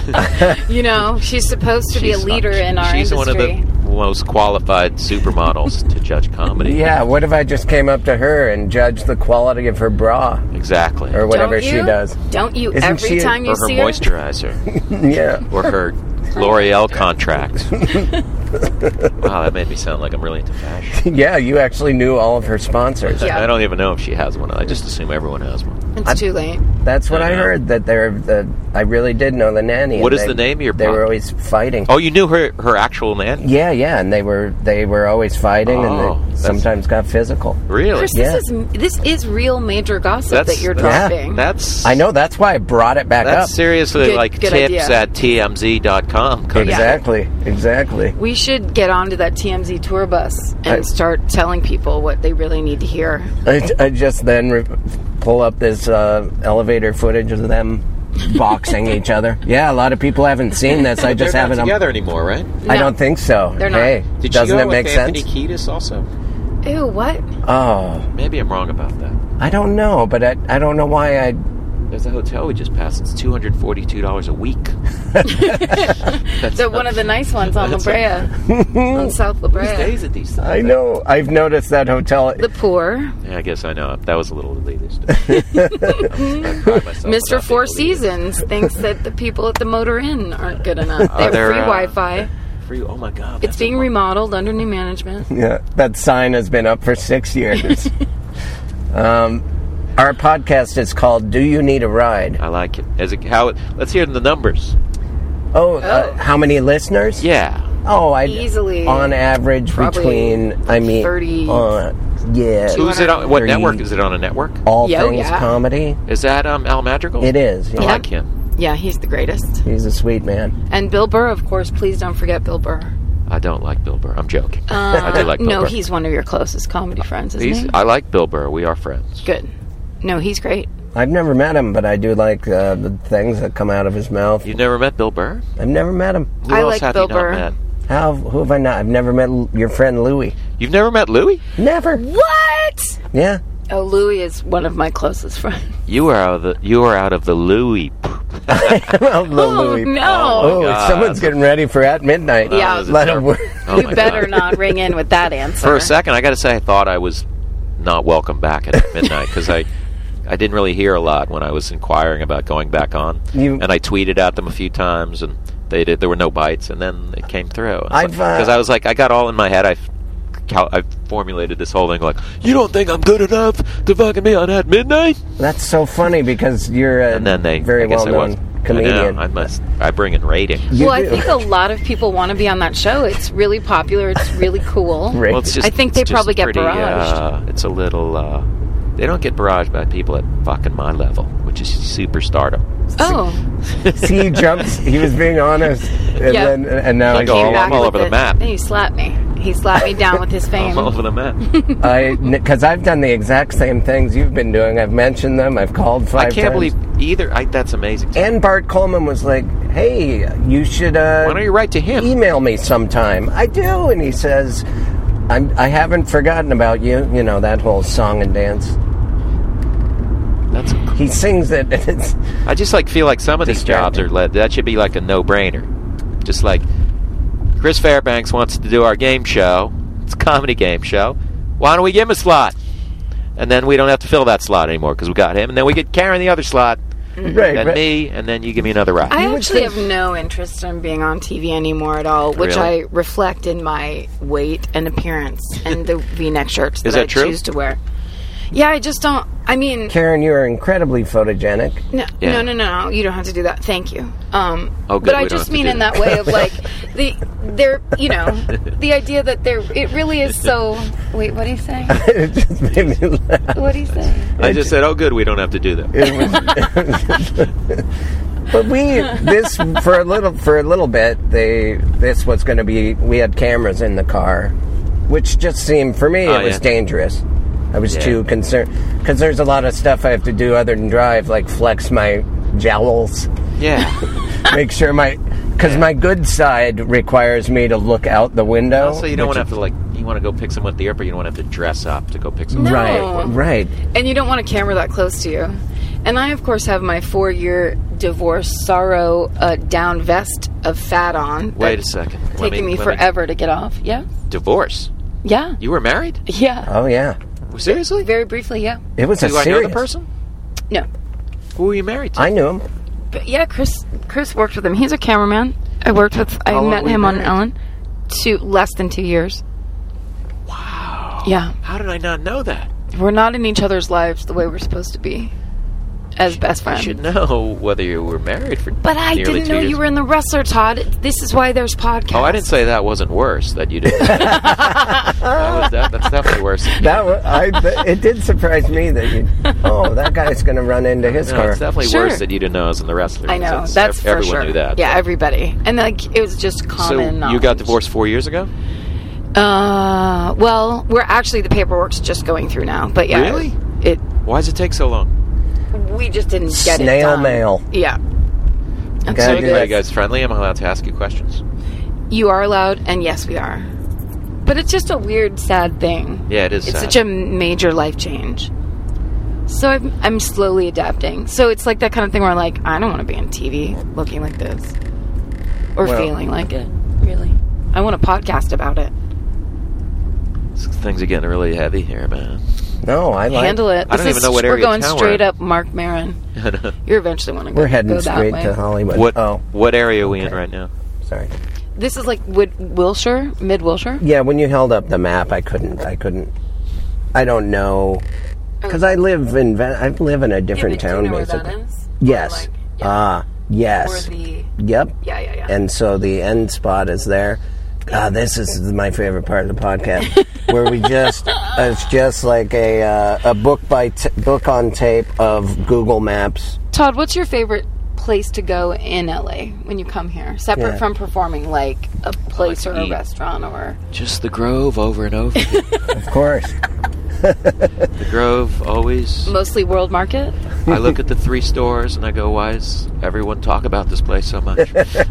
She's supposed to be a leader in our industry. She's one of the most qualified supermodels to judge comedy. Yeah, what if I just came up to her and judged the quality of her bra? Exactly. Or whatever she does. Don't you Isn't every time you see her? Or her moisturizer. Yeah. Or her L'Oreal contract. Wow, that made me sound like I'm really into fashion. Yeah, you actually knew all of her sponsors. Yeah. I don't even know if she has one. I just assume everyone has one. It's too late. That's what I heard, that I really did know the nanny. What is the name of your They were always fighting. Oh, you knew her actual nanny? Yeah, and they were always fighting, and they sometimes got physical. Really? Chris, this is real major gossip that you're dropping. I know, that's why I brought it back up. That's seriously Good tips idea. at tmz.com. Exactly. We should get onto that TMZ tour bus and start telling people what they really need to hear. I just then pull up this elevator footage of them boxing each other. Yeah, a lot of people haven't seen this. I just They're haven't not together anymore, right? I don't think so. They're not. Hey, Did doesn't you go it make with sense? Anthony Kiedis also? Ew, what? Oh, Maybe I'm wrong about that. I don't know, but I don't know why There's a hotel we just passed. It's $242 a week. So one of the nice ones on La Brea, on South La Who Brea. stays at these things? I know. I've noticed that hotel. The poor. Yeah, I guess I know. That was a little elitist. I pride myself Mr. on Four not being elitist. Seasons thinks that the people at the Motor Inn aren't good enough. They have they're, free Wi-Fi. Oh my God. It's being remodeled under new management. Yeah, that sign has been up for 6 years. Our podcast is called "Do You Need a Ride?" I like it. Let's hear the numbers. How many listeners? Yeah. Easily. On average, Probably between 30. Yeah. Who's it on? What 30. network is it on? A network? All Things Comedy. Is that Al Madrigal? It is. I Yeah. like him. Yeah, he's the greatest. He's a sweet man. And Bill Burr, of course. Please don't forget Bill Burr. I don't like Bill Burr. I'm joking. I do like Bill Burr. No, he's one of your closest comedy friends, isn't he? I like Bill Burr. We are friends. Good. No, he's great. I've never met him, but I do like the things that come out of his mouth. You've never met Bill Burr? I've never met him. Who I else like have Bill you not Burr. met? Who have I not? I've never met your friend Louie. You've never met Louie? Never. What? Yeah. Oh, Louie is one of my closest friends. You are out of the Louie. Well, the Louie. No. Oh, God. someone's getting ready for at midnight. Yeah. Let him work. Oh You my better God. not ring in with that answer. For a second, I got to say, I thought I was not welcome back at midnight because I didn't really hear a lot when I was inquiring about going back on, and I tweeted at them a few times, and there were no bites, and then it came through. Because I was like, I got all in my head. I formulated this whole thing like, you don't think I'm good enough to fucking be on at midnight? That's so funny because you're a very well-known comedian. I bring in ratings. Well, I think a lot of people want to be on that show. It's really popular. It's really cool. Well, it's just, I think they probably get barraged. It's a little. They don't get barraged by people at fucking my level, which is superstardom. Oh. See, he jumps. He was being honest, and now he's I'm all over the map. Then he slapped me. He slapped me down with his fame. I'm all over the map. Because I've done the exact same things you've been doing. I've mentioned them. I've called 5 times. I can't believe either. That's amazing. And Bart Coleman was like, "Hey, you should. Why don't you write to him? Email me sometime." I do, and he says, I haven't forgotten about you. You know, that whole song and dance. He sings it. I just feel like some of these jobs are that should be like a no-brainer. Just like Chris Fairbanks wants to do our game show. It's a comedy game show. Why don't we give him a slot? And then we don't have to fill that slot anymore because we got him. And then we get Karen the other slot. Right. then me, and then you give me another ride. I actually have no interest in being on TV anymore at all, which Really? I reflect in my weight and appearance and the V-neck shirts that I true? choose to wear. Yeah, I just don't. I mean, Karen, you are incredibly photogenic. no, Yeah. no. You don't have to do that. Thank you. Oh, good, but I we don't just have to mean do in that. that way of like the idea that it really is so. Wait, what do you say? It just made me laugh. What do you say? I just said, oh, good, we don't have to do that. But this for a little bit. This was going to be. We had cameras in the car, which just seemed for me it was dangerous. I was too concerned because there's a lot of stuff I have to do other than drive, like flex my jowls. Yeah. Make sure because my good side requires me to look out the window. Also, you don't want to have to, you want to go pick someone at the airport, you don't want to have to dress up to go pick someone. No. Right. And you don't want a camera that close to you. And I, of course, have my 4-year divorce sorrow down vest of fat on. Wait a second. Taking me forever to get off. Yeah? Divorce? Yeah. You were married? Yeah. Oh yeah. Seriously? Very briefly, yeah. It was Do a I know serious. the person? No. Who were you married to? I knew him. But yeah, Chris worked with him. He's a cameraman. I long met were you him on married? Ellen. Less than 2 years. Wow. Yeah. How did I not know that? We're not in each other's lives the way we're supposed to be as best I friends. should know whether you were married for But I nearly didn't 2 know years. you were in the wrestler, Todd. This is why there's podcasts. Oh, I didn't say that wasn't worse, that you didn't. That's definitely worse. It did surprise me that that guy's going to run into his No, car. it's definitely Sure. worse that you didn't know I was in the wrestler. I know. Since That's for everyone sure. knew that. Yeah, everybody. And it was just So common knowledge. you got divorced 4 years ago? Well, we're actually, the paperwork's just going through now. But yeah. Really? Why does it take so long? We just didn't get it Snail done. mail. Yeah. And Gotta so do Are that. you guys friendly? Am I allowed to ask you questions? you are allowed, and yes, we are. But it's just a weird, sad thing. Yeah, it is It's sad. such a major life change. So I'm slowly adapting. So it's like that kind of thing where like, I don't want to be on TV looking like this. Or feeling like it, really. I want to podcast about it. Things are getting really heavy here, man. No, I like Handle it. I don't even know what we're area going of town straight we're in. up Mark Maron. You're eventually want to go. We're heading go that straight way. to Hollywood. What area are we in right now? Sorry. This is like Wilshire, mid Wilshire. Yeah, when you held up the map, I couldn't. I don't know because I live in a different town, basically. Where that is? Yes. Yes. Or the Yep. yeah. And so the end spot is there. This is my favorite part of the podcast, where we it's just like a book on tape of Google Maps. Todd, what's your favorite place to go in LA when you come here, separate Yeah. from performing, like a place like or a eat. restaurant or? Just the Grove over and over. Of course. The Grove, always. Mostly World Market. I look at the 3 stores and I go, why is everyone talk about this place so much?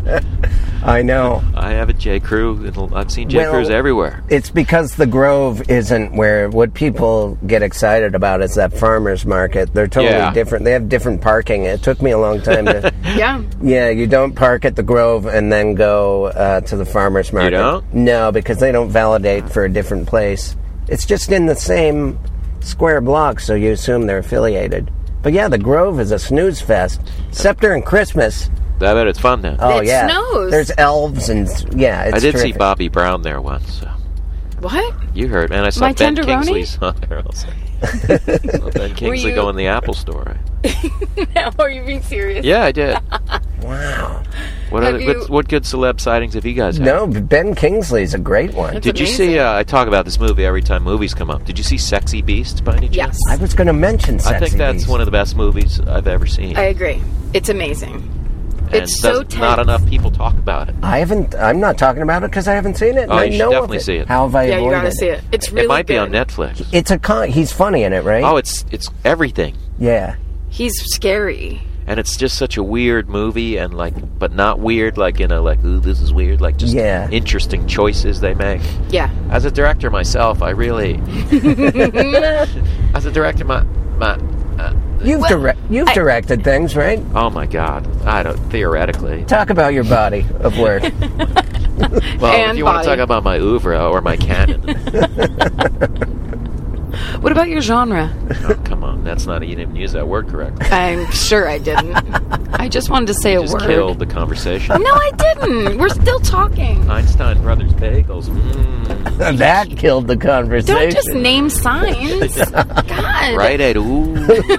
I know. I have a J. Crew. I've seen J. Well, Crews everywhere. It's because the Grove isn't where what people get excited about is that farmer's market. They're totally different. They have different parking. It took me a long time to... Yeah. Yeah, you don't park at the Grove and then go to the farmer's market. don't? No, because they don't validate for a different place. It's just in the same square block, so you assume they're affiliated. But yeah, the Grove is a snooze fest. Except during Christmas. I bet it's fun now. Oh, It yeah. snows. There's elves and... Yeah, it's I did see terrific. Bobby Brown there once. So. What? You heard, man. I saw My Ben tenderoni? Kingsley's on there also. Saw Ben Kingsley you- go in the Apple store. Are you being serious? Yeah, I did. Wow. What good celeb sightings have you guys had? No, Ben Kingsley's a great one. That's Did you amazing. see, I talk about this movie every time movies come up. Did you see Sexy Beast by any chance? Yes. I was going to mention Sexy I think that's Beast. one of the best movies I've ever seen. I agree. It's amazing. And It's so not tense. enough people talk about it. I'm not talking about it because I haven't seen it. Oh, and I you should know definitely of it. see it. How have I Yeah, you avoided gotta see it. It's really It might be on good. Netflix. It's he's funny in it, right? Oh, it's everything. Yeah. He's scary. And it's just such a weird movie, and but not weird like in a ooh, this is weird, like just Yeah. interesting choices they make. Yeah. As a director myself, I really, as a director, You've directed things, right? oh my God, I don't theoretically. Talk about your body of work. Well, And if you want body. to talk about my oeuvre or my canon, What about your genre? Oh, come on. That's not... You didn't use that word correctly. I'm sure I didn't. I just wanted to say You a just word. killed the conversation. No, I didn't. We're still talking. Einstein Brothers Bagels. That killed the conversation. Don't just name signs. God. Right at ooh.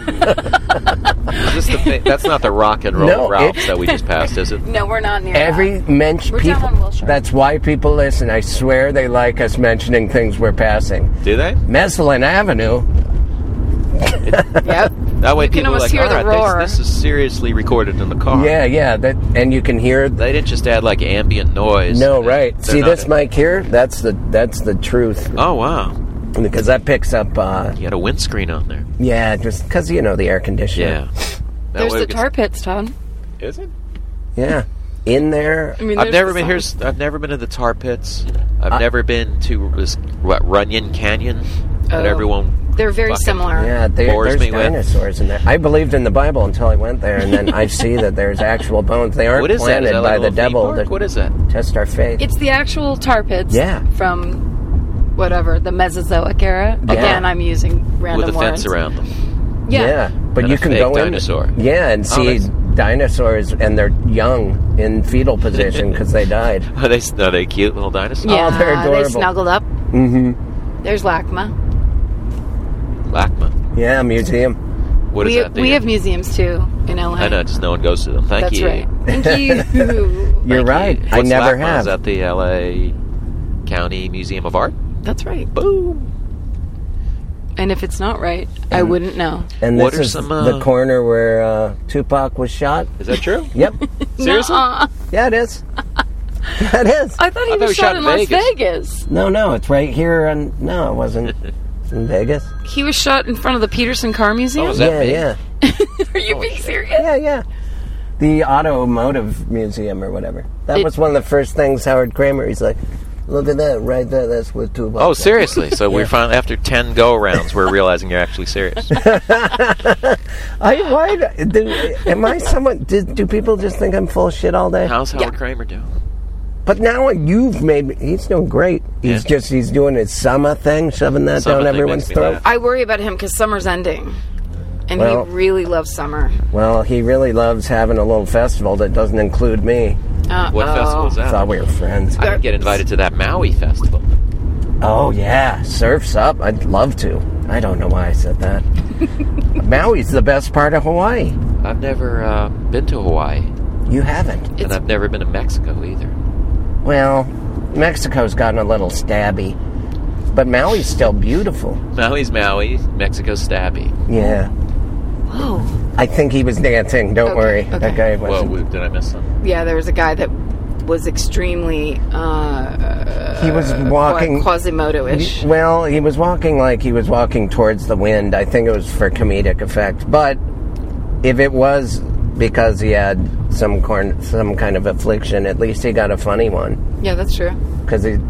Is this that's not the rock and roll No, Ralphs that we just passed, is it? No, we're not near Every that. mention We're down people. on Wilshire. That's why people listen. I swear they like us mentioning things we're passing. Do they? Meslin Avenue. Yep. That way You can people are almost like, hear the all right, roar. this is seriously recorded in the car. Yeah. That, and you can hear. They didn't just add like ambient noise. No, right. They're See not- this mic here? That's the truth. Oh, wow. Because that picks up. You had a windscreen on there. Yeah, just because the air conditioner. Yeah. That There's way the we can- tar pits, Todd. Is it? Yeah. In there. I mean, I've there's never the been sign. I've never been to the tar pits. I've never been to Runyon Canyon that Oh. everyone. They're very fucking- similar. Yeah, Bores there's me with. dinosaurs in there. I believed in the Bible until I went there, and then I see that there's actual bones. They aren't What is that? planted Is that like by a the little theme devil park? to What is that? test our faith. It's the actual tar pits. Yeah. From whatever the Mesozoic era. Yeah. Again, I'm using random With a fence words. around them. Yeah. but And you a can fake go dinosaur. in. Yeah, and see that's- dinosaurs, and they're young in fetal position because they died. Are they cute little dinosaurs? Yeah, they're adorable. they snuggled up. Mm-hmm. There's LACMA. LACMA. Yeah, museum. What is that? We have museums too in LA. I know, just no one goes to them. Thank That's you. right. Thank you. You're right. I What's never LACMA? have. Is that the LA County Museum of Art? That's right. Boom. And if it's not right, I wouldn't know. And What this are is some, the corner where Tupac was shot. Is that true? Yep. Seriously? Nuh-uh. Yeah, it is. Yeah, it is. I thought he I was shot in Las Vegas. No, it's right here. No, it wasn't in Vegas. He was shot in front of the Peterson Car Museum. Oh, is that Yeah, big? yeah. Are you being serious? Yeah. The Automotive Museum or whatever. That It- was one of the first things Howard Kramer, he's like, look at that right there. That's what Tupac. Oh, seriously? So we're finally, after 10 go-arounds, we're realizing you're actually serious. Am I someone? Do people just think I'm full of shit all day? How's Howard Kramer doing? But now you've made me. He's doing great. He's doing his summer thing, shoving that Summer down thing everyone's makes me throat. laugh. I worry about him because summer's ending. And Well- he really loves summer. Well, he really loves having a little festival that doesn't include me. What festival is that? Thought we were friends. I didn't get invited to that Maui festival. Oh yeah, Surf's Up. I'd love to. I don't know why I said that. Maui's the best part of Hawaii. I've never been to Hawaii, You haven't. and I've never been to Mexico either. Well, Mexico's gotten a little stabby, but Maui's still beautiful. Maui's Maui, Mexico's stabby. Yeah. Whoa. I think he was dancing. Don't Okay, worry. okay. That guy Whoa, wasn't. did I miss something? Yeah, there was a guy that was extremely He was walking. Quasimodo-ish. Well, he was walking like he was walking towards the wind. I think it was for comedic effect. But if it was because he had some kind of affliction, at least he got a funny one. Yeah, that's true. Because he...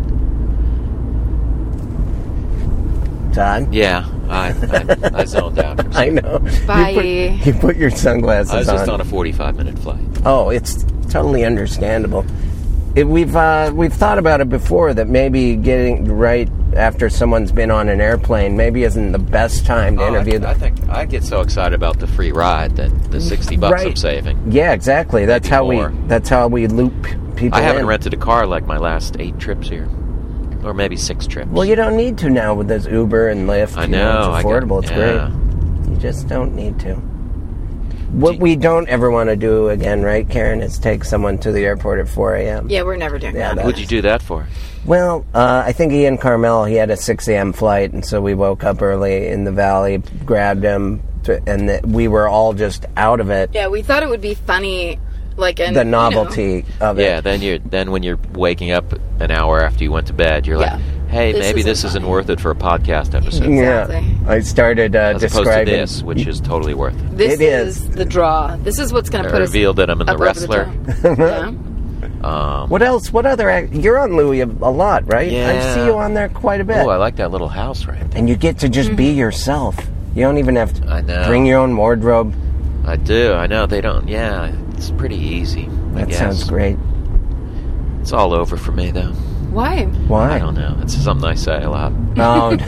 Todd? Yeah, I zoned out. For a I second. know. Bye. You put your sunglasses I was just on. on a 45-minute flight. Oh, it's totally understandable. We've thought about it before that maybe getting right after someone's been on an airplane maybe isn't the best time to interview them. I think I get so excited about the free ride that the $60 I'm Right. saving. Yeah, exactly. That's Maybe how more. we loop people I haven't in. rented a car like my last 8 trips here, or maybe 6 trips. Well, you don't need to now with this Uber and Lyft. I You know. it's affordable. It's yeah. great. You just don't need to. What we don't ever want to do again, right, Karen, is take someone to the airport at 4 a.m. Yeah, we're never doing Yeah, that. What'd you do that for? Well, I think Ian Carmel, he had a 6 a.m. flight, and so we woke up early in the valley, grabbed him, and we were all just out of it. Yeah, we thought it would be funny, like The novelty of it. Yeah, then when you're waking up an hour after you went to bed, you're Yeah. like, hey, This maybe isn't this isn't funny. worth it for a podcast episode. Exactly. Yeah, I started As opposed to describing this, which is totally worth it. This It is. the draw. This is what's going to I put us revealed that I'm in up The over Wrestler. top. Yeah. What else? What other? You're on Louie a lot, right? I Yeah. see you on there quite a bit. Oh, I like that little house right there. And you get to just be yourself. You don't even have to I know. bring your own wardrobe. I do. I know they don't. Yeah, it's pretty easy. I That guess. sounds great. It's all over for me though. Why? Why? I don't know. It's something I say a lot. Oh, no.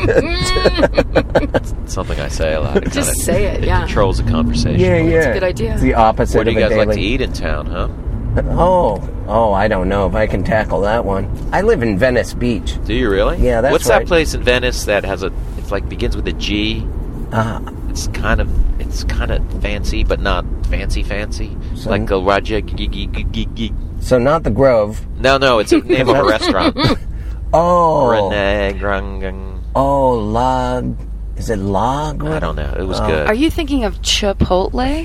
It's something I say a lot. It Just kinda- say it, yeah. controls the conversation. Yeah, yeah. That's a good idea. It's the opposite Where do of you a guys like to daily... eat in town, huh? Oh, I don't know if I can tackle that one. I live in Venice Beach. Do you really? Yeah, that's What's right. that place in Venice that has a? It's like begins with a G. It's kind of fancy, but not fancy. So- Like a Raja. So not the Grove. No, it's the name of a restaurant. Oh, Renee Grungang. oh, Log. Is it Log? I don't know. It was Oh. good. Are you thinking of Chipotle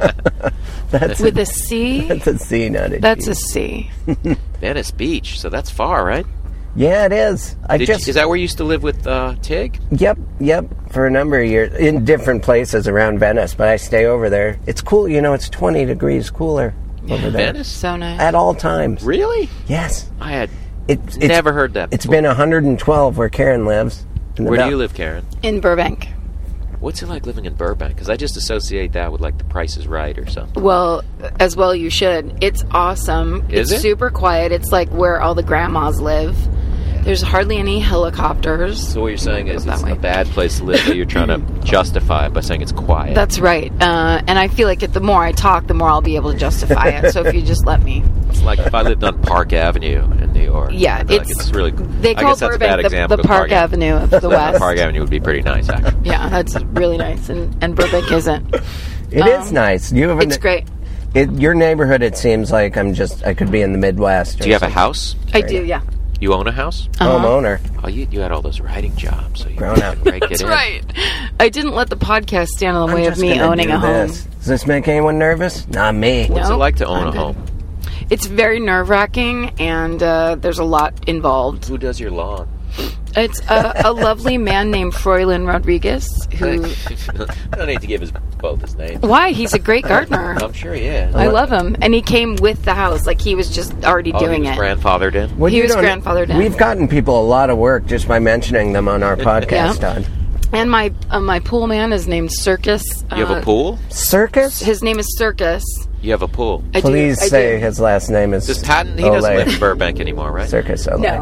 That's with a C? That's a C, not a That's G. a C. Venice Beach, so that's far, right? Yeah, it is. Is that where you used to live with Tig? Yep. For a number of years in different places around Venice, but I stay over there. It's cool. It's 20 degrees cooler over there Venice? So nice. at all times. Really? Yes. I had It's never heard that It's before. been 112 where Karen lives. Where do you live, Karen? In Burbank. What's it like living in Burbank? Because I just associate that with like The Price is Right or something. Well, as well you should. It's awesome. Is It's it? super quiet. It's like where all the grandmas live. There's hardly any helicopters. So what you're saying is That it's way. a bad place to live, but you're trying to justify it by saying it's quiet. That's right. And I feel like the more I talk, the more I'll be able to justify it. So if you just let me. It's like if I lived on Park Avenue in New York. Yeah, I'd be like, it's really. They I call guess that's a bad Burbank example. the 'cause Park Avenue of the West. Park Avenue would be pretty nice, actually. Yeah, that's really nice. And Burbank isn't. It is nice. You have It's great. Your neighborhood. It seems like I could be in the Midwest. Do you have a house? I do, yeah. You own a house? Homeowner? Oh, you had all those writing jobs. So you Grown up. Right, That's right. I didn't let the podcast stand in the way I'm of just me gonna owning do a home. this. Does this make anyone nervous? Not me. What's it Nope. like to own I'm a good. home? It's very nerve-wracking, and there's a lot involved. Who does your lawn? It's a lovely man named Froylan Rodriguez, who... I don't need to give both his names. Why? He's a great gardener. I'm sure he is. I love him. And he came with the house. Like, he was just already doing he was it. grandfathered in? Well, He you was don't- grandfathered in. We've gotten people a lot of work just by mentioning them on our podcast. Yeah. Todd. And my pool man is named Circus. You have a pool? Circus? His name is Circus. You have a pool. I do, Please I say do. his last name is Does Patton, he doesn't Olay. live in Burbank anymore, right? Circus Olay. No.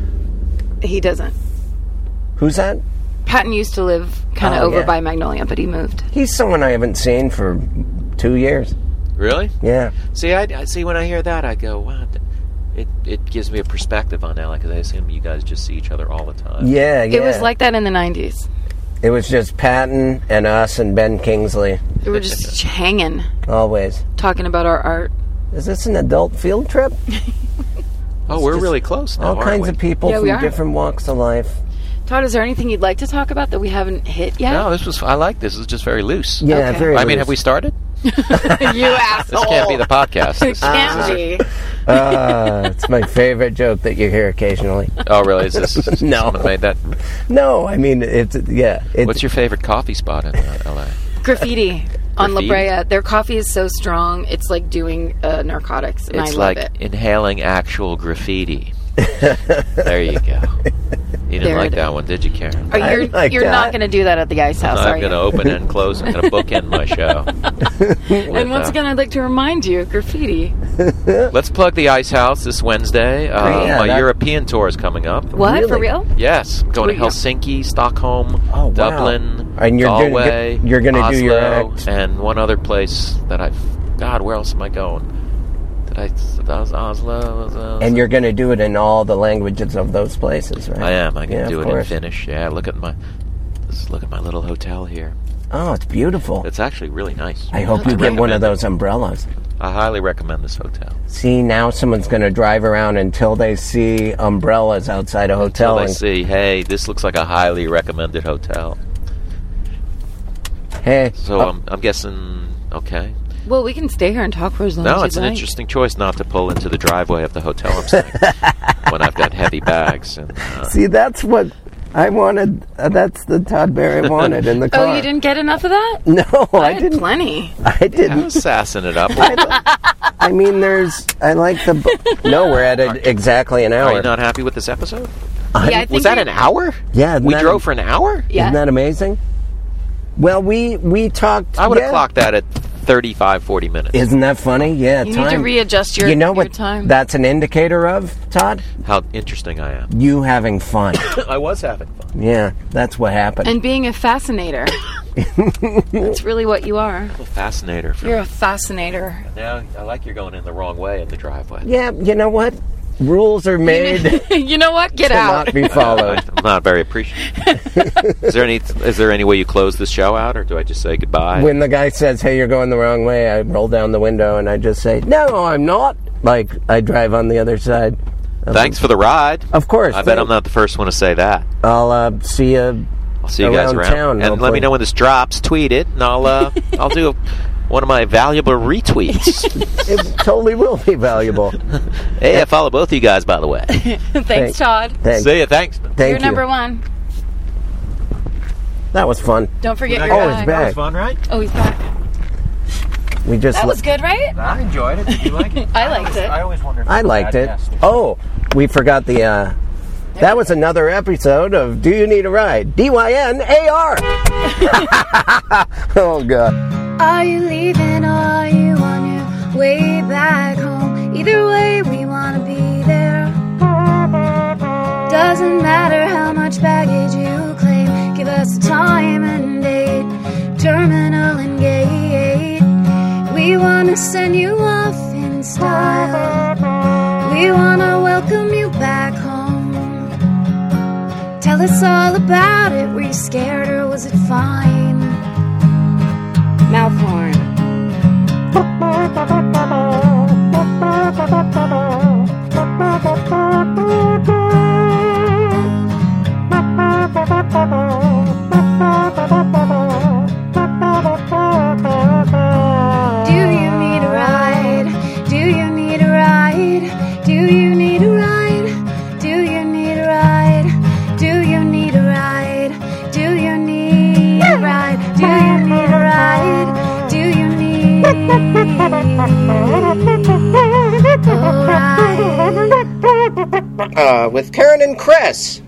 He doesn't. Who's that? Patton used to live kind of Oh, over yeah. by Magnolia, but he moved. He's someone I haven't seen for 2 years. Really? Yeah. See, I see when I hear that, I go, wow. It gives me a perspective on that, because I assume you guys just see each other all the time. Yeah, yeah. It was like that in the 90s. It was just Patton and us and Ben Kingsley. We were just hanging, Always. talking about our art. Is this an adult field trip? Oh, we're really close now, All kinds aren't of we? people Yeah, we from are. different walks of life. Todd, is there anything you'd like to talk about that we haven't hit yet? No, I like this. This is just very loose. Yeah, Okay. very I mean, loose. have we started? You asshole. This can't be the podcast. It can't be. It's my favorite joke that you hear occasionally. Oh, really? Is this No. someone made that? No, I mean, it's. What's your favorite coffee spot in L.A.? Graffiti on La Graffiti? Brea. Their coffee is so strong, it's like doing narcotics, and It's I love like it. inhaling actual graffiti. There you go. You didn't There like it that one, did you, Karen? Are I you're like you're that. not going to do that at the Ice House, are I'm you? going to open and close. I'm going to bookend my show. And once again, I'd like to remind you, graffiti. Let's plug the Ice House this Wednesday. Yeah, My that- European tour is coming up. What, Really? for real? Yes, I'm going to Where you Helsinki, Stockholm, Oh, wow. Dublin, And you're gonna Galway, you're gonna Oslo, do your act. and one other place that God, where else am I going? That was Oslo. And you're going to do it in all the languages of those places, right? I am. I can Yeah, do of it in course. Finnish. Yeah, look at my little hotel here. Oh, it's beautiful. It's actually really nice. I hope you get one of those umbrellas. I highly recommend this hotel. See, now someone's going to drive around until they see umbrellas outside a hotel. So they see, hey, this looks like a highly recommended hotel. Hey, So I'm guessing, okay. Well, we can stay here and talk for as long No, as it's you'd an like. interesting choice not to pull into the driveway of the hotel I'm staying when I've got heavy bags. And see, that's what I wanted. That's the Todd Barry I wanted in the car. Oh, you didn't get enough of that? No, I had didn't. plenty. I I didn't. was sassing it up. I mean, I like the. No, we're at exactly an Are hour. you not happy with this episode? Yeah, I think Was that an you're- hour? Yeah, isn't We that- drove for an hour? Yeah. Isn't that amazing? Well, we talked. I would have yeah. clocked that at 35, 40 minutes. Isn't that funny? Yeah, You time. need to readjust your, You know your what time. that's an indicator of, Todd? How interesting I am. You having fun. I was having fun. Yeah, that's what happened. And being a fascinator. That's really what you are. I'm a fascinator. You're a fascinator. Now, I like you're going in the wrong way in the driveway. Yeah, you know what? Rules are made You know what? Get to out. not be followed. I'm not very appreciative. Is there any way you close this show out, or do I just say goodbye? When the guy says, hey, you're going the wrong way, I roll down the window and I just say, no, I'm not. Like, I drive on the other side. Thanks for the ride. Of course. I bet I'm not the first one to say that. I'll see you. I'll see you guys around. Town, and let me know when this drops. Tweet it, and I'll do one of my valuable retweets. It totally will be valuable. Hey, I follow both of you guys, by the way. Thanks, Todd. Thanks. See ya. Thanks. Thank You're you. number one. That was fun. Don't forget your Oh, guy. it's back. fun, right? Oh, he's back. We just. That was good, right? I enjoyed it. Did you like it? I liked it. I always wonder if I liked it. Oh, we forgot the. That was another episode of Do You Need a Ride? DYNAR. Oh God. Are you leaving or are you on your way back home? Either way, we wanna be there. Doesn't matter how much baggage you claim. Give us a time and date, terminal and gate. We wanna send you off in style. We wanna welcome you back home. Tell us all about it. Were you scared or was it fine? Mouth horn. Do you need a ride? Do you need a ride? Do you need a ride? Do you need a ride? Do you need a ride? Do you need a ride? Do you need a ride? Do you need a ride? With Karen and Chris.